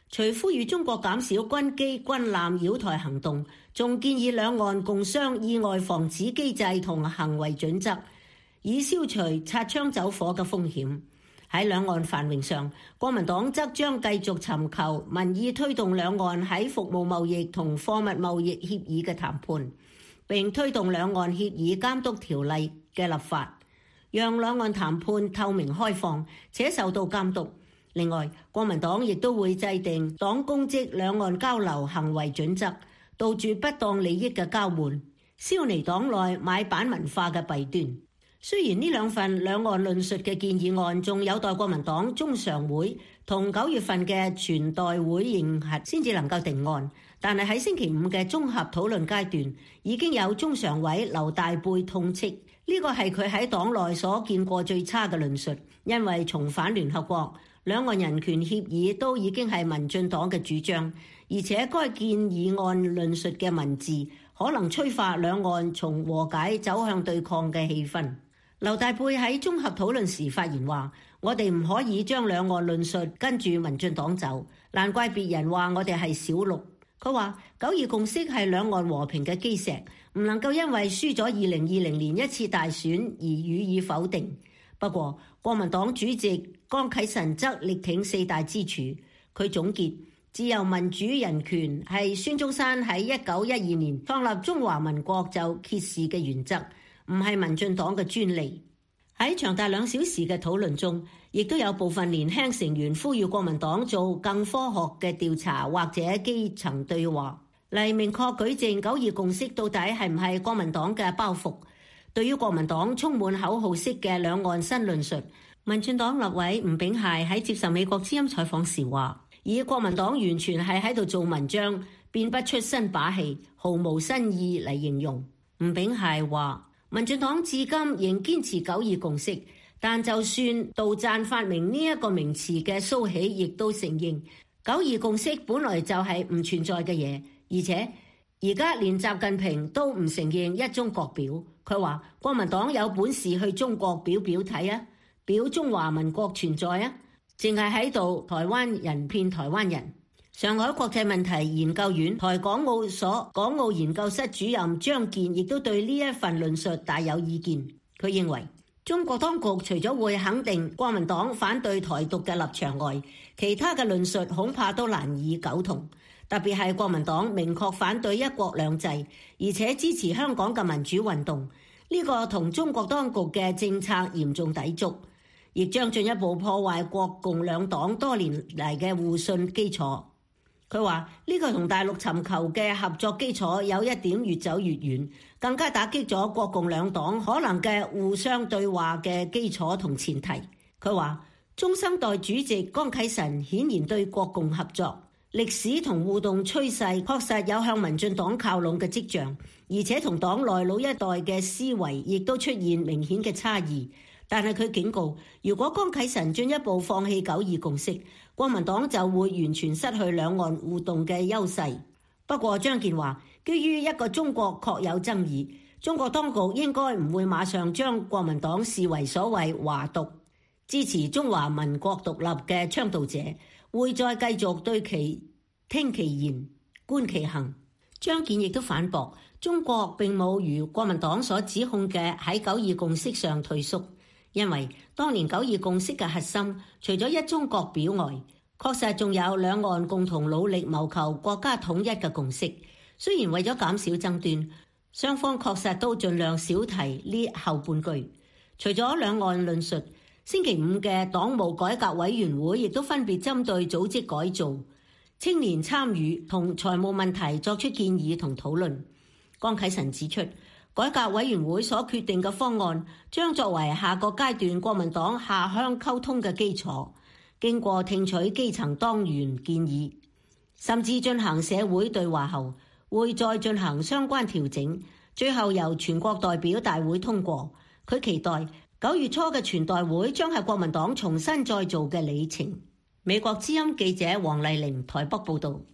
除呼籲中國減少軍機軍艦擾台行動，仲建議兩岸共商意外防止機制同行為準則，以消除擦槍走火嘅風險。喺兩岸繁榮上，國民黨則將繼續尋求民意推動兩岸喺服務貿易同貨物貿易協議嘅談判，並推動兩岸協議監督條例嘅立法，讓兩岸談判透明開放且受到監督。另外，國民黨亦都會制定黨公職兩岸交流行為準則，杜絕不當利益嘅交換，消弭黨內買板文化嘅弊端。雖然呢兩份兩岸論述嘅建議案仲有待國民黨中常會同9月份嘅全代會認核先至能夠定案，但係喺星期五嘅綜合討論階段，已經有中常委劉大貝痛斥呢個係佢喺黨內所見過最差嘅論述，因為重返聯合國、兩岸人權協議都已經係民進黨嘅主張，而且該建議案論述嘅文字可能催化兩岸從和解走向對抗嘅氣氛。劉大貝喺綜合討論時發言話：我哋唔可以將兩岸論述跟住民進黨走，難怪別人話我哋係小六。佢話9·2共識係兩岸和平嘅基石，唔能夠因為輸咗2020年一次大選而予以否定。不過國民黨主席江啟臣則力挺4大支柱，佢總結自由民主人權係孫中山喺1912年創立中華民國就揭示嘅原則，唔係民進黨嘅專利。喺長達2小時嘅討論中，亦都有部分年輕成員呼籲國民黨做更科學嘅調查或者基層對話，嚟明確舉證9·2共識到底係唔係國民黨嘅包袱。對於國民黨充滿口號式嘅兩岸新論述，民進黨立委吳炳械喺接受美國之音採訪時話：以國民黨完全係喺度做文章，變不出新把戲，毫無新意嚟形容。吳炳械話：民進黨至今仍堅持9·2共識，但就算杜撰發明呢一個名詞嘅蘇起，亦都承認9·2共識本來就係唔存在嘅嘢，而且而家連習近平都唔承認一中國表。佢話國民黨有本事去中國表睇啊，表中華民國存在啊，淨係喺度台灣人騙台灣人。上海國際問題研究院台港澳所港澳研究室主任張健亦都對呢一份論述大有意見。佢認為中國當局除咗會肯定國民黨反對台獨嘅立場外，其他嘅論述恐怕都難以苟同。特別係國民黨明確反對一國兩制，而且支持香港嘅民主運動，呢個同中國當局嘅政策嚴重抵觸，亦將進一步破壞國共兩黨多年嚟嘅互信基礎。佢話呢個同大陸尋求嘅合作基礎有一點越走越遠，更加打擊咗國共兩黨可能嘅互相對話嘅基礎同前提。佢話中生代主席江啟臣顯然對國共合作歷史同互動趨勢確實有向民進黨靠攏嘅跡象，而且同黨內老一代嘅思維亦都出現明顯嘅差異。但係佢警告，如果江啟臣進一步放棄9·2共識，國民黨就會完全失去兩岸互動嘅優勢。不過張健話，基於一個中國確有爭議，中國當局應該唔會馬上將國民黨視為所謂華獨，支持中華民國獨立嘅倡導者，會再繼續對其聽其言觀其行。張健亦都反駁，中國並冇如國民黨所指控嘅喺9·2共識上退縮。因為當年9·2共識嘅核心，除咗一中國表外，確實仲有兩岸共同努力謀求國家統一嘅共識。雖然為咗減少爭端，雙方確實都盡量少提呢後半句。除咗兩岸論述，星期五嘅黨務改革委員會亦都分別針對組織改造、青年參與同財務問題作出建議同討論。江啟臣指出，改革委員會所決定嘅方案將作為下個階段國民黨下鄉溝通嘅基礎，經過聽取基層黨員建議，甚至進行社會對話後，會再進行相關調整，最後由全國代表大會通過。佢期待9月初嘅全代會將係國民黨重新再造嘅里程。美國之音記者黃麗玲台北報道。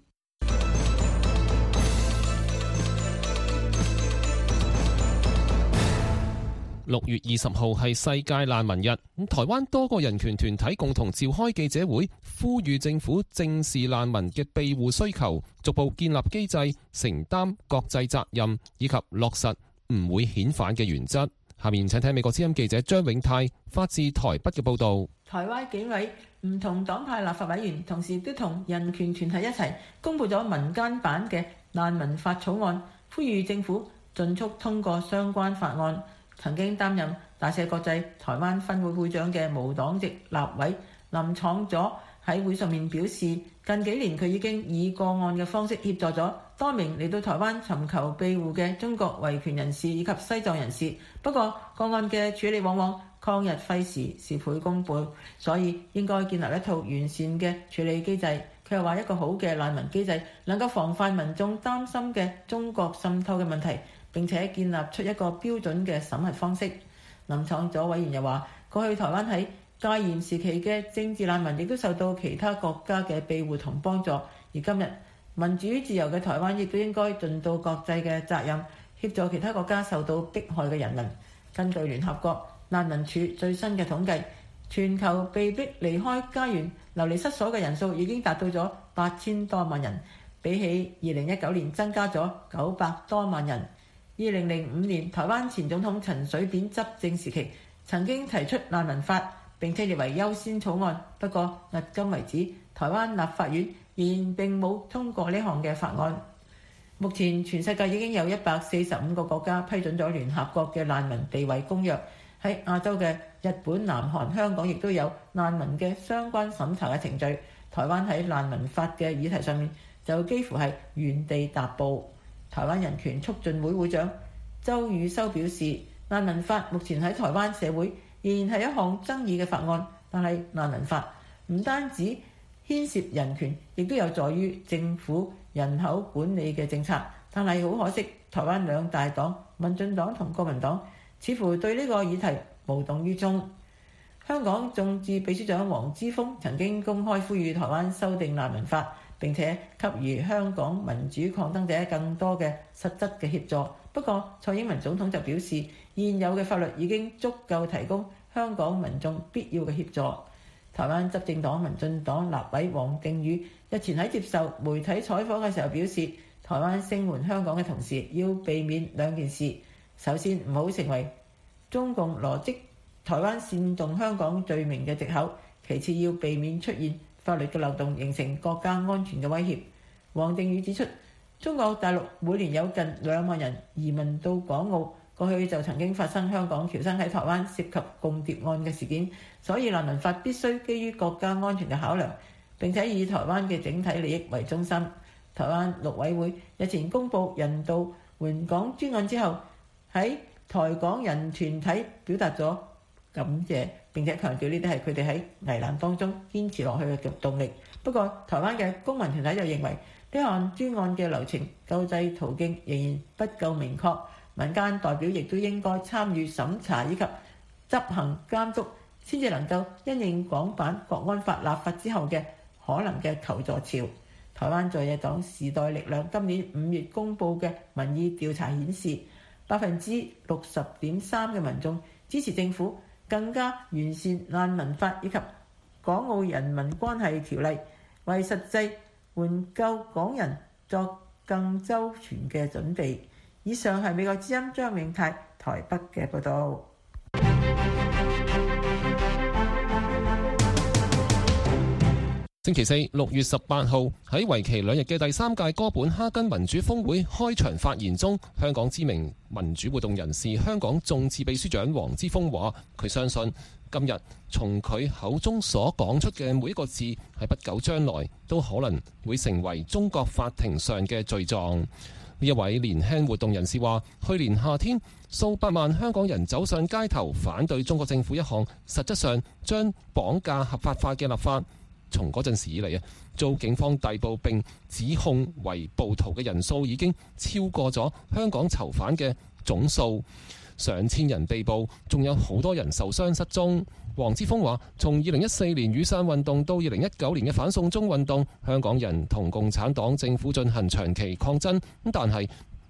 6月20號係世界難民日，台灣多個人權團體共同召開記者會，呼籲政府正視難民嘅庇護需求，逐步建立機制，承擔國際責任，以及落實唔會遣返嘅原則。下面請聽美國之音記者張永泰發自台北嘅報導。 台灣幾位唔同黨派立法委員同時都同人權團體一齊公佈咗民間版嘅難民法草案，呼籲政府盡速通過相關法案。曾經擔任大社國際台灣分會會長嘅無黨籍立委林昶佐喺會上面表示，近幾年佢已經以個案嘅方式協助咗多名嚟到台灣尋求庇護嘅中國維權人士以及西藏人士，不過個案嘅處理往往曠日費時，事倍功半，所以應該建立一套完善嘅處理機制。佢又話一個好嘅難民機制能夠防範民眾擔心嘅中國滲透嘅問題，並且建立出一個標準嘅審核方式。林昶佐委員又話，過去台灣喺戒嚴時期嘅政治難民亦都受到其他國家嘅庇護同幫助，而今日民主自由嘅台灣亦都應該盡到國際嘅責任，協助其他國家受到迫害嘅人民。根據聯合國難民署最新嘅統計，全球被迫離開家園流離失所嘅人數已經達到咗8000多萬人，比起2019年增加咗900多萬人。2005年台灣前總統陳水扁執政時期曾經提出難民法，並且列為優先草案，不過迄今為止台灣立法院仍然並冇通過呢項嘅法案。目前全世界已經有145個國家批准咗聯合國嘅難民地位公約，喺亞洲嘅日本、南韓、香港亦都有難民嘅相關審查嘅程序。台灣喺難民法嘅議題上面就幾乎係原地踏步。台灣人權促進會會長周宇修表示，難民法目前喺台灣社會仍然係一項爭議嘅法案，但係難民法唔單止牽涉人權，亦都有助於政府人口管理嘅政策。但係好可惜，台灣兩大黨民進黨同國民黨似乎對呢個議題無動於衷。香港眾志秘書長黃之鋒曾經公開呼籲台灣修訂難民法，並且給予香港民主抗爭者更多嘅實質嘅協助。不過蔡英文總統就表示，現有嘅法律已經足夠提供香港民眾必要嘅協助。台灣執政黨民進黨立委王定宇日前喺接受媒體採訪嘅時候表示，台灣聲援香港嘅同時要避免兩件事：首先唔好成為中共羅織台灣煽動香港罪名嘅藉口；其次要避免出現法律嘅漏洞，形成國家安全嘅威脅。王定宇指出，中國大陸每年有近2萬人移民到港澳，過去就曾經發生香港僑生喺台灣涉及共諜案嘅事件，所以難民法必須基於國家安全嘅考量，並且以台灣嘅整體利益為中心。台灣陸委會日前公布人道援港專案之後，喺台港人團體表達咗感謝，並且強調呢啲係佢哋喺危難當中堅持落去嘅動力。不過台灣嘅公民團體就認為呢項專案嘅流程救濟途徑仍然不夠明確，民間代表亦都應該參與審查以及執行監督，先至能夠因應港版國安法立法之後嘅可能嘅求助潮。台灣在野黨時代力量今年5月公佈嘅民意調查顯示，60.3% 嘅民眾支持政府更加完善難民法以及港澳人民關係條例，為實際援救港人作更周全嘅準備。以上係美國之音張永泰台北嘅報導。 星期四6月18號喺為期2日嘅第3屆哥本哈根民主峰會開場發言中，香港知名民主活動人士、香港眾志秘書長黃之鋒話，佢相信今日從佢口中所講出嘅每一個字，喺不久將來都可能會成為中國法庭上嘅罪狀。呢一位年輕活動人士話，去年夏天數百萬香港人走上街頭反對中國政府一項實質上將綁架合法化嘅立法。從嗰陣時以嚟遭警方逮捕並指控為暴徒嘅人數已經超過咗香港囚犯嘅總數，上千人被捕，仲有好多人受傷失蹤。黃之鋒話，從2014年雨傘運動到2019年嘅反送中運動，香港人同共產黨政府進行長期抗爭，但係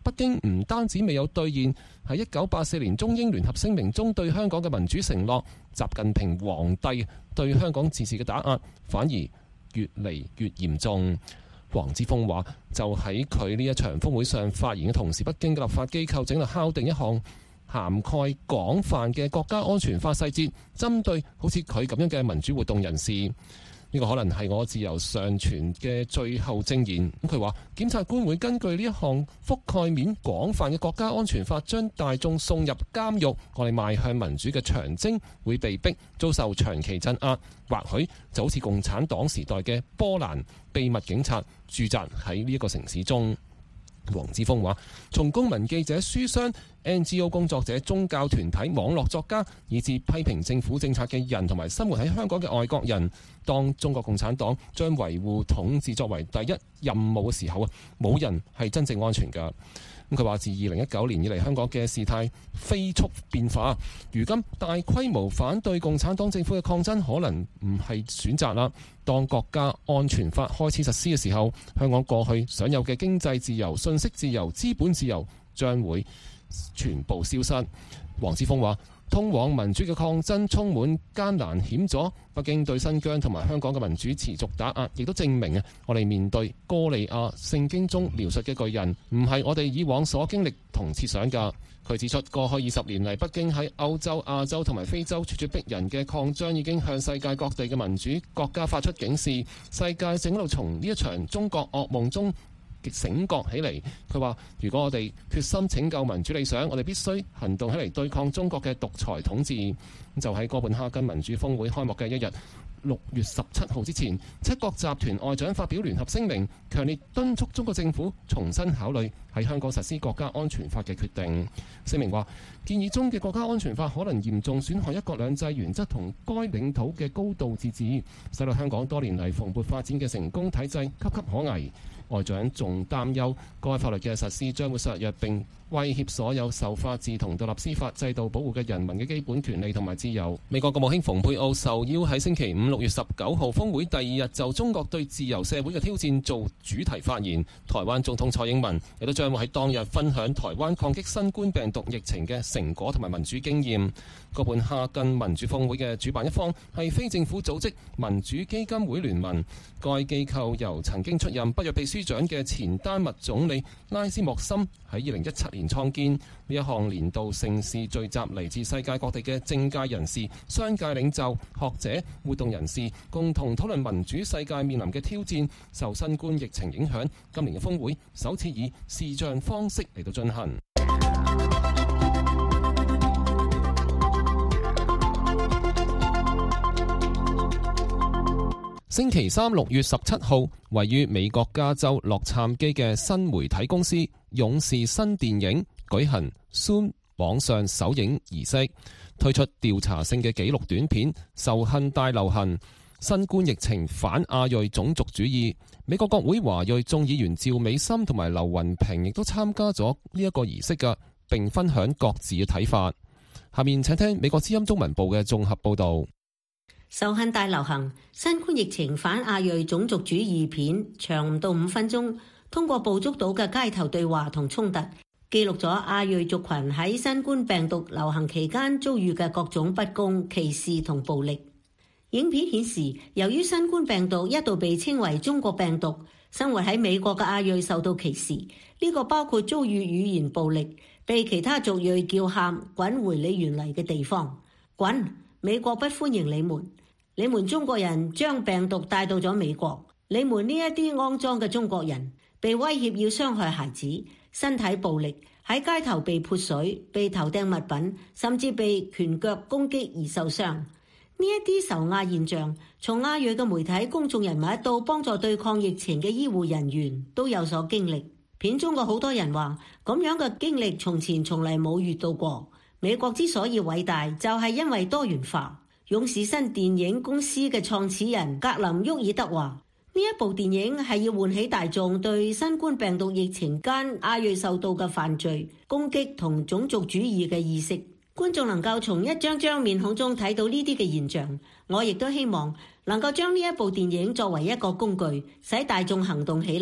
北京唔單止未有兌現喺1984年中英聯合聲明中對香港嘅民主承諾，習近平皇帝對香港自治嘅打壓反而越嚟越嚴重。黃之鋒話：就喺佢呢一場峰會上發言嘅同時，北京嘅立法機構正係敲定一項涵蓋廣泛嘅國家安全法細節，針對好似佢咁樣嘅民主活動人士。呢個可能係我自由上傳嘅最後證言。佢話檢察官會根據呢一項覆蓋面廣泛嘅國家安全法，將大眾送入監獄。我哋邁向民主嘅長征會被逼遭受長期鎮壓，或許就好似共產黨時代嘅波蘭秘密警察駐紮喺呢一個城市中。黃之鋒話：從公民記者、書商、NGO 工作者、宗教團體、網絡作家，以至批評政府政策嘅人同埋生活喺香港嘅外國人，當中國共產黨將維護統治作為第一任務嘅時候啊，冇人係真正安全㗎。佢話：自2019年以嚟，香港嘅事態飛速變化，如今大規模反對共產黨政府嘅抗爭可能唔係選擇啦。當國家安全法開始實施嘅時候，香港過去享有嘅經濟自由、信息自由、資本自由將會全部消失。黃之鋒話：通往民主嘅抗爭充滿艱難險阻，北京對新疆同埋香港嘅民主持續打壓，亦都證明啊，我哋面對歌利亞聖經中描述嘅巨人，唔係我哋以往所經歷同設想㗎。佢指出，過去20年嚟，北京喺歐洲、亞洲同埋非洲處處逼人嘅擴張，已經向世界各地嘅民主國家發出警示。世界正喺度從呢一場中國噩夢中醒覺起嚟。佢話：如果我哋決心拯救民主理想，我哋必須行動起嚟對抗中國嘅獨裁統治。就喺哥本哈根民主峰會開幕嘅一日，6月17號之前，7國集團外長發表聯合聲明，強烈敦促中國政府重新考慮喺香港實施國家安全法嘅決定。聲明話，建議中嘅國家安全法可能嚴重損害一國兩制原則同該領土嘅高度自治，使到香港多年嚟蓬勃發展嘅成功體制岌岌可危。外長仲擔憂該法律嘅實施將會削弱並威脅所有受法治同獨立司法制度保護嘅人民嘅基本權利同埋自由。美國國務卿蓬佩奧受邀喺星期五6月19號峰會第2日就中國對自由社會嘅挑戰做主題發言。台灣總統蔡英文亦都將會喺當日分享台灣抗擊新冠病毒疫情嘅成果同埋民主經驗。哥本哈根民主峰會嘅主辦一方係非政府組織民主基金會聯盟，該機構由曾經出任北約秘書長嘅前丹麥總理拉斯莫森喺2017年創建。呢一項年度盛事聚集嚟自世界各地嘅政界人士、商界領袖、學者、活動人士，共同討論民主世界面臨嘅挑戰。受新冠疫情影響，今年嘅峰會首次以視像方式嚟到進行。星期三6月17號，位於美國加州洛杉磯嘅新媒體公司勇士新電影舉行 Zoom 網上首映儀式，推出調查性嘅紀錄短片《仇恨大流行：新冠疫情反亞裔種族主義》。美國國會華裔眾議員趙美心同埋劉雲平亦都參加咗呢一個儀式嘅，並分享各自嘅睇法。下面請聽美國之音中文部嘅綜合報導。 仇恨大流行：新冠疫情反亞裔種族主義片，長唔到5分鐘，通過捕捉到嘅街頭對話同衝突，記錄咗亞裔族群喺新冠病毒流行期間遭遇嘅各種不公、歧視同暴力。影片顯示，由於新冠病毒一度被稱為中國病毒，生活喺美國嘅亞裔受到歧視，呢個包括遭遇語言暴力，被其他族裔叫喊滾回你原嚟嘅地方，滾！美國不歡迎你們。你們中國人將病毒帶到咗美國，你們呢一啲骯髒嘅中國人被威脅要傷害孩子，身體暴力，喺街頭被潑水、被投擲物品，甚至被拳腳攻擊而受傷。呢一啲仇亞現象，從亞裔嘅媒體公眾人物到幫助對抗疫情嘅醫護人員都有所經歷。片中嘅好多人話，咁樣嘅經歷從前從嚟冇遇到過。美國之所以偉大，就係因為多元化。勇士新電影公司嘅創始人格林沃爾德話，呢一部電影係要喚起大眾對新冠病毒疫情間亞裔受到嘅犯罪、攻擊同種族主義嘅意識。觀眾能夠從一張張面孔中睇到呢啲嘅現象。我亦都希望能夠將呢一部電影作為一個工具，使大眾行動起嚟，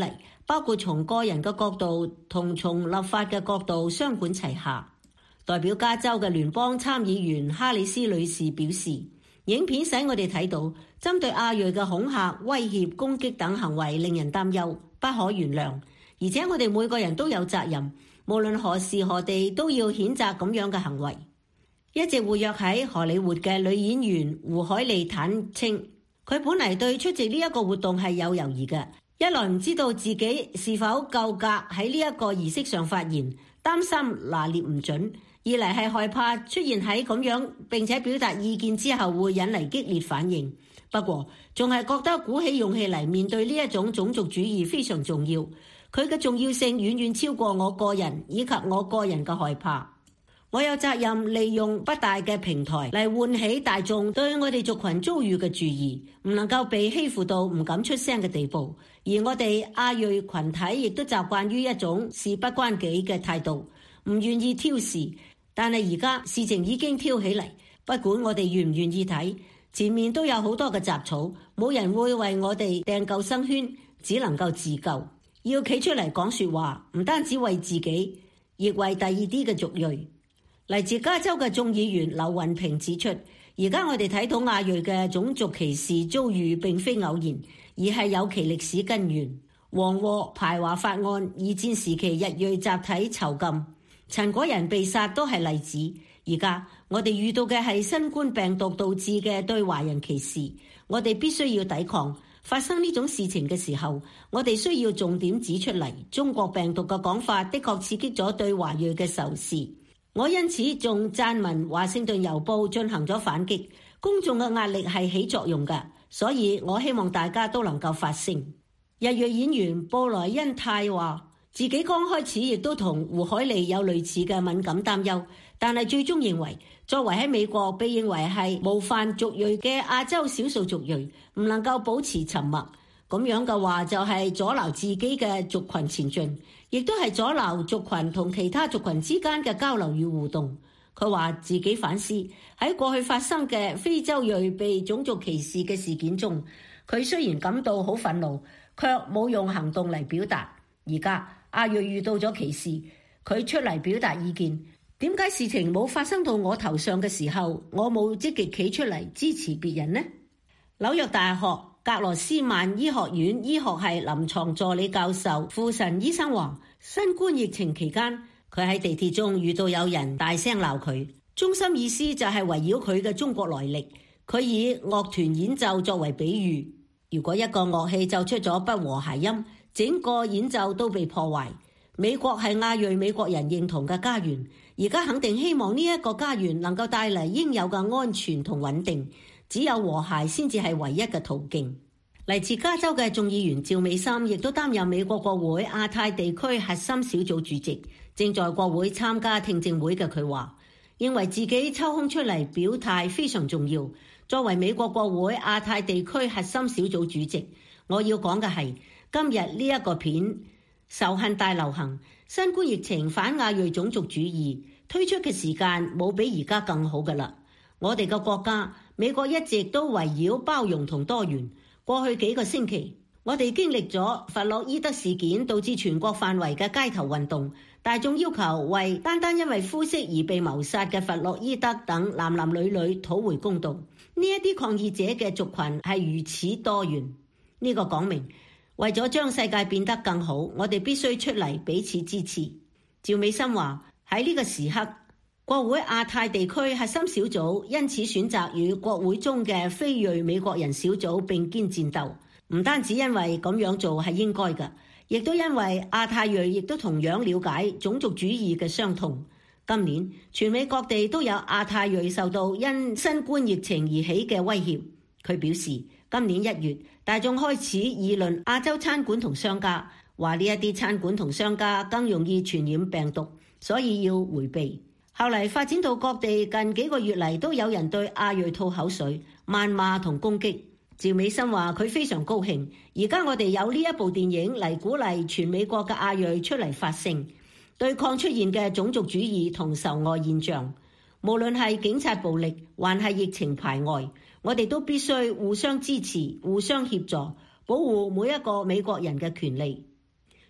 包括從個人嘅角度同從立法嘅角度雙管齊下。代表加州嘅聯邦參議員哈里斯女士表示，影片使我哋睇到針對亞裔嘅恐嚇、威脅、攻擊等行為令人擔憂，不可原諒，而且我哋每個人都有責任，無論何時何地都要譴責咁樣嘅行為。一直活躍喺荷里活嘅女演員胡海利坦稱，佢本嚟對出席呢一個活動係有猶豫嘅，一來唔知道自己是否夠格喺呢一個儀式上發言，擔心拿捏唔準；二嚟係害怕出現喺咁樣並且表達意見之後會引嚟激烈反應。不過仲係覺得鼓起勇氣嚟面對呢一種種族主義非常重要，佢嘅重要性遠遠超過我個人以及我個人嘅害怕。我有責任利用不大嘅平台嚟喚起大眾對我哋族群遭遇嘅注意，唔能夠被欺負到唔敢出聲嘅地步。而我哋亞裔群體亦都習慣於一種事不關己嘅態度，唔願意挑事。但係而家事情已經挑起嚟，不管我哋願唔願意睇，前面都有好多嘅雜草，冇人會為我哋掟救生圈，只能夠自救。要企出嚟講說話，唔單止為自己，亦為第二啲嘅族裔。嚟自加州嘅眾議員劉雲平指出，而家我哋睇到亞裔嘅種族歧視遭遇並非偶然，而係有其歷史根源。黃禍排華法案、二戰時期日裔集體囚禁、陳果仁被殺都係例子。而家我哋遇到嘅係新冠病毒導致嘅對華人歧視，我哋必須要抵抗。發生呢種事情嘅時候，我哋需要重點指出嚟，中國病毒嘅講法的確刺激咗對華裔嘅仇視。我因此仲撰文華盛頓郵報進行咗反擊，公眾嘅壓力係起作用嘅，所以我希望大家都能夠發聲。日裔演員布萊恩泰話，自己剛開始亦都同胡海利有類似嘅敏感擔憂，但係最終認為作為喺美國被認為係模範族裔嘅亞洲少數族裔，唔能夠保持沉默，咁樣嘅話就係阻撓自己嘅族群前進，亦都係阻撓族群同其他族群之間嘅交流與互動。佢話自己反思喺過去發生嘅非洲裔被種族歧視嘅事件中，佢雖然感到好憤怒，卻冇用行動嚟表達。而家亞裔遇到咗歧視，佢出嚟表達意見。點解事情冇發生到我頭上嘅時候，我冇積極企出嚟支持別人呢？紐約大學格羅斯曼醫學院醫學系臨床助理教授傅神醫生話，新冠疫情期間，佢喺地鐵中遇到有人大聲鬧佢，中心意思就係圍繞佢嘅中國來歷。佢以樂團演奏作為比喻，如果一個樂器奏出咗不和諧音，整個演奏都被破壞。美國係亞裔美國人認同嘅家園，而家肯定希望呢一個家園能夠帶嚟應有嘅安全同穩定。只有和諧先至係唯一嘅途徑。嚟自加州嘅眾議員趙美心亦都擔任美國國會亞太地區核心小組主席，正在國會參加聽證會嘅佢話，認為自己抽空出嚟表態非常重要。作為美國國會亞太地區核心小組主席，我要講嘅係今日呢一個片仇恨大流行、新冠疫情反亞裔種族主義推出嘅時間冇比而家更好㗎喇。我哋嘅國家美國一直都圍繞包容同多元。過去幾個星期，我哋經歷咗弗洛伊德事件導致全國範圍嘅街頭運動，大眾要求為單單因為膚色而被謀殺嘅弗洛伊德等男男女女討回公道。呢一啲抗議者嘅族群係如此多元，呢個講明為咗將世界變得更好，我哋必須出嚟彼此支持。趙美心話，喺呢個時刻，國會亞太地區核心小組因此選擇與國會中嘅非裔美國人小組並肩戰鬥，唔單止因為咁樣做係應該嘅，亦都因為亞太裔亦都同樣了解種族主義嘅傷痛。今年全美各地都有亞太裔受到因新冠疫情而起嘅威脅。佢表示，今年1月大眾開始議論亞洲餐館同商家，話呢一啲餐館同商家更容易傳染病毒，所以要迴避。後嚟發展到各地近幾個月嚟都有人對亞裔吐口水、謾罵同攻擊。趙美心話佢非常高興，而家我哋有呢一部電影嚟鼓勵全美國嘅亞裔出嚟發聲，對抗出現嘅種族主義同仇外現象。無論係警察暴力還係疫情排外，我哋都必須互相支持、互相協助，保護每一個美國人嘅權利。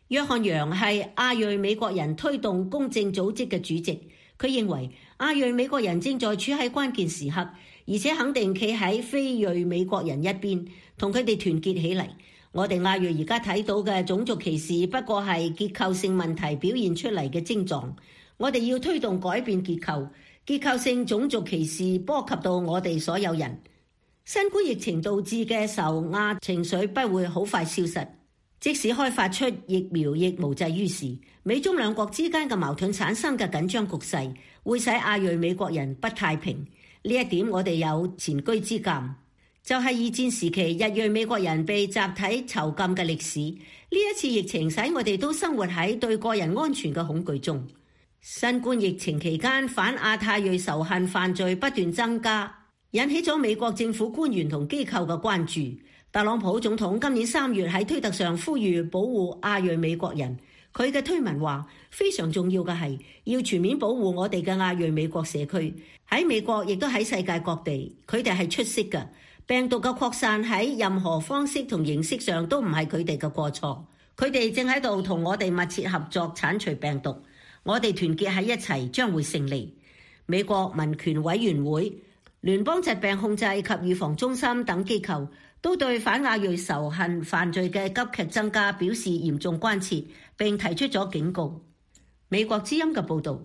約翰楊係亞裔美國人推動公正組織嘅主席，佢認為亞裔美國人正在處喺關鍵時刻，而且肯定企喺非裔美國人一邊，同佢哋團結起嚟。我哋亞裔而家睇到嘅種族歧視不過係結構性問題表現出嚟嘅症狀，我哋要推動改變結構，結構性種族歧視波及到我哋所有人。新冠疫情導致嘅受壓情緒不會好快消失，即使開發出疫苗亦無濟於事。美中兩國之間嘅矛盾產生嘅緊張局勢會使亞裔美國人不太平，呢一點我哋有前車之鑑。就係二戰時期日裔美國人被集體囚禁嘅歷史。呢一次疫情使我哋都生活喺對個人安全嘅恐懼中。新冠疫情期間反亞太裔仇恨犯罪不斷增加，引起咗美國政府官員同機構嘅關注。特朗普總統今年3月喺推特上呼籲保護亞裔美國人，佢嘅推文話非常重要嘅係要全面保護我哋嘅亞裔美國社區，喺美國亦都喺世界各地，佢哋係出色嘅。病毒嘅擴散喺任何方式同形式上都唔係佢哋嘅過錯，佢哋正喺度同我哋密切合作剷除病毒，我哋團結喺一齊將會勝利。美國民權委員會、聯邦疾病控制及預防中心等機構都對反亞裔仇恨犯罪嘅急劇增加表示嚴重關切，並提出咗警告。美國之音嘅報導。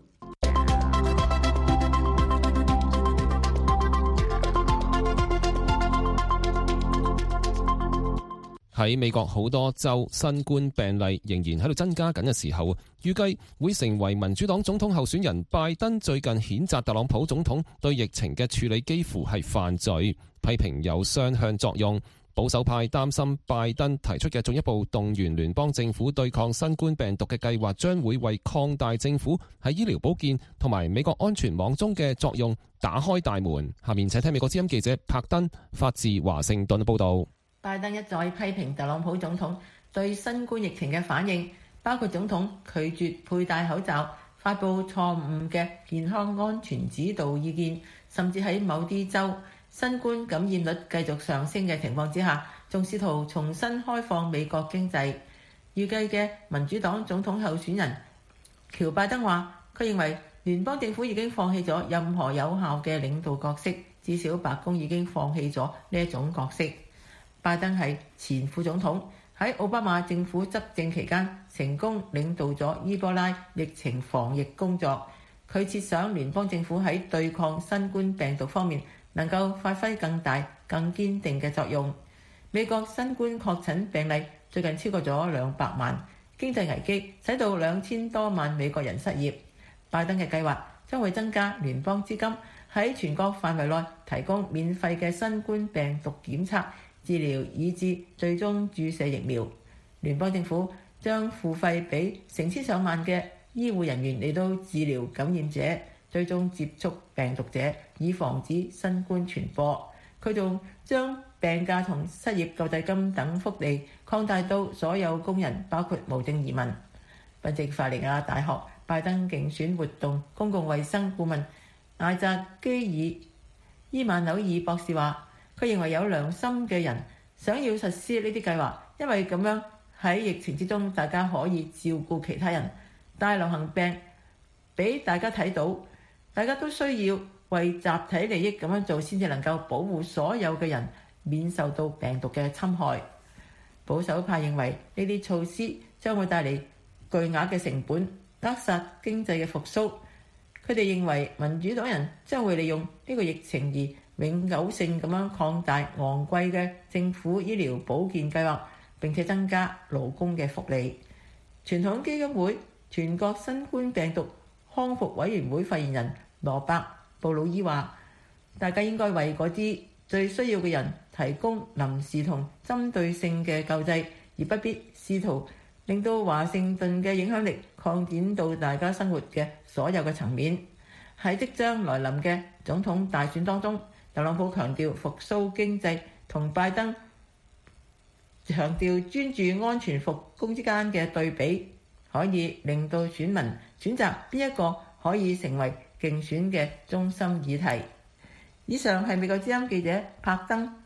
喺美國好多州新冠病例仍然喺度增加緊嘅時候，預計會成為民主黨總統候選人拜登最近譴責特朗普總統對疫情嘅處理幾乎係犯罪，批評有雙向作用。保守派擔心拜登提出嘅進一步動員聯邦政府對抗新冠病毒嘅計劃，將會為擴大政府喺醫療保健同埋美國安全網中嘅作用打開大門。下面請聽美國之音記者柏登發自華盛頓嘅報導。 拜登一再批評特朗普總統對新冠疫情嘅反應，包括總統拒絕佩戴口罩、發布錯誤嘅健康安全指導意見，甚至喺某啲州新冠感染率繼續上升嘅情況之下，仲試圖重新開放美國經濟。預計嘅民主黨總統候選人喬拜登話，佢認為聯邦政府已經放棄咗任何有效嘅領導角色，至少白宮已經放棄咗呢一種角色。拜登係前副總統，喺奧巴馬政府執政期間成功領導咗伊波拉疫情防疫工作。佢設想聯邦政府喺對抗新冠病毒方面能夠發揮更大、更堅定嘅作用。美國新冠確診病例最近超過咗200萬，經濟危機使到2000多萬美國人失業。拜登嘅計劃將會增加聯邦資金，喺全國範圍內提供免費嘅新冠病毒檢測、治療以至最終注射疫苗。聯邦政府將付費俾成千上萬嘅醫護人員嚟到治療感染者、追蹤接觸病毒者，以防止新冠傳播。佢仲將病假同失業救濟金等福利擴大到所有工人，包括無證移民。賓夕法尼亞大學拜登競選活動公共衛生顧問艾澤基爾伊曼紐爾博士話，佢認為有良心嘅人想要實施呢啲計劃，因為咁樣喺疫情之中大家可以照顧其他人。大流行病俾大家睇到，大家都需要為集體利益咁樣做，先至能夠保護所有嘅人免受到病毒嘅侵害。保守派認為呢啲措施將會帶嚟巨額嘅成本，扼殺經濟嘅復甦。佢哋認為民主黨人將會利用呢個疫情而永久性咁樣擴大昂貴嘅政府醫療保健計劃，並且增加勞工嘅福利。傳統基金會全國新冠病毒康復委員會發言人羅伯布魯伊話，大家應該為嗰啲最需要嘅人提供臨時同針對性嘅救濟，而不必試圖令到華盛頓嘅影響力擴展到大家生活嘅所有嘅層面。喺即將來臨嘅總統大選當中，特朗普強調復甦經濟，同拜登強調專注安全復工之間嘅對比，可以令到選民選擇邊一個可以成為競選嘅中心議題。以上係美國之音記者柏登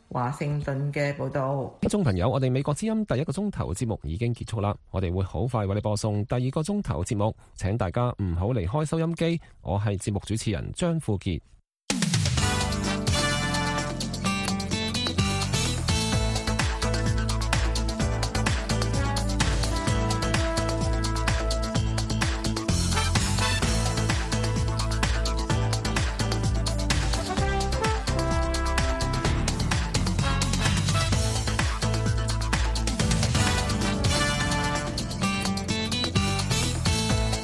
華盛頓嘅報導。 聽眾朋友，我哋美國之音第一個鐘頭節目已經結束啦，我哋會好快為你播送第二個鐘頭節目，請大家唔好離開收音機。我係節目主持人張富傑。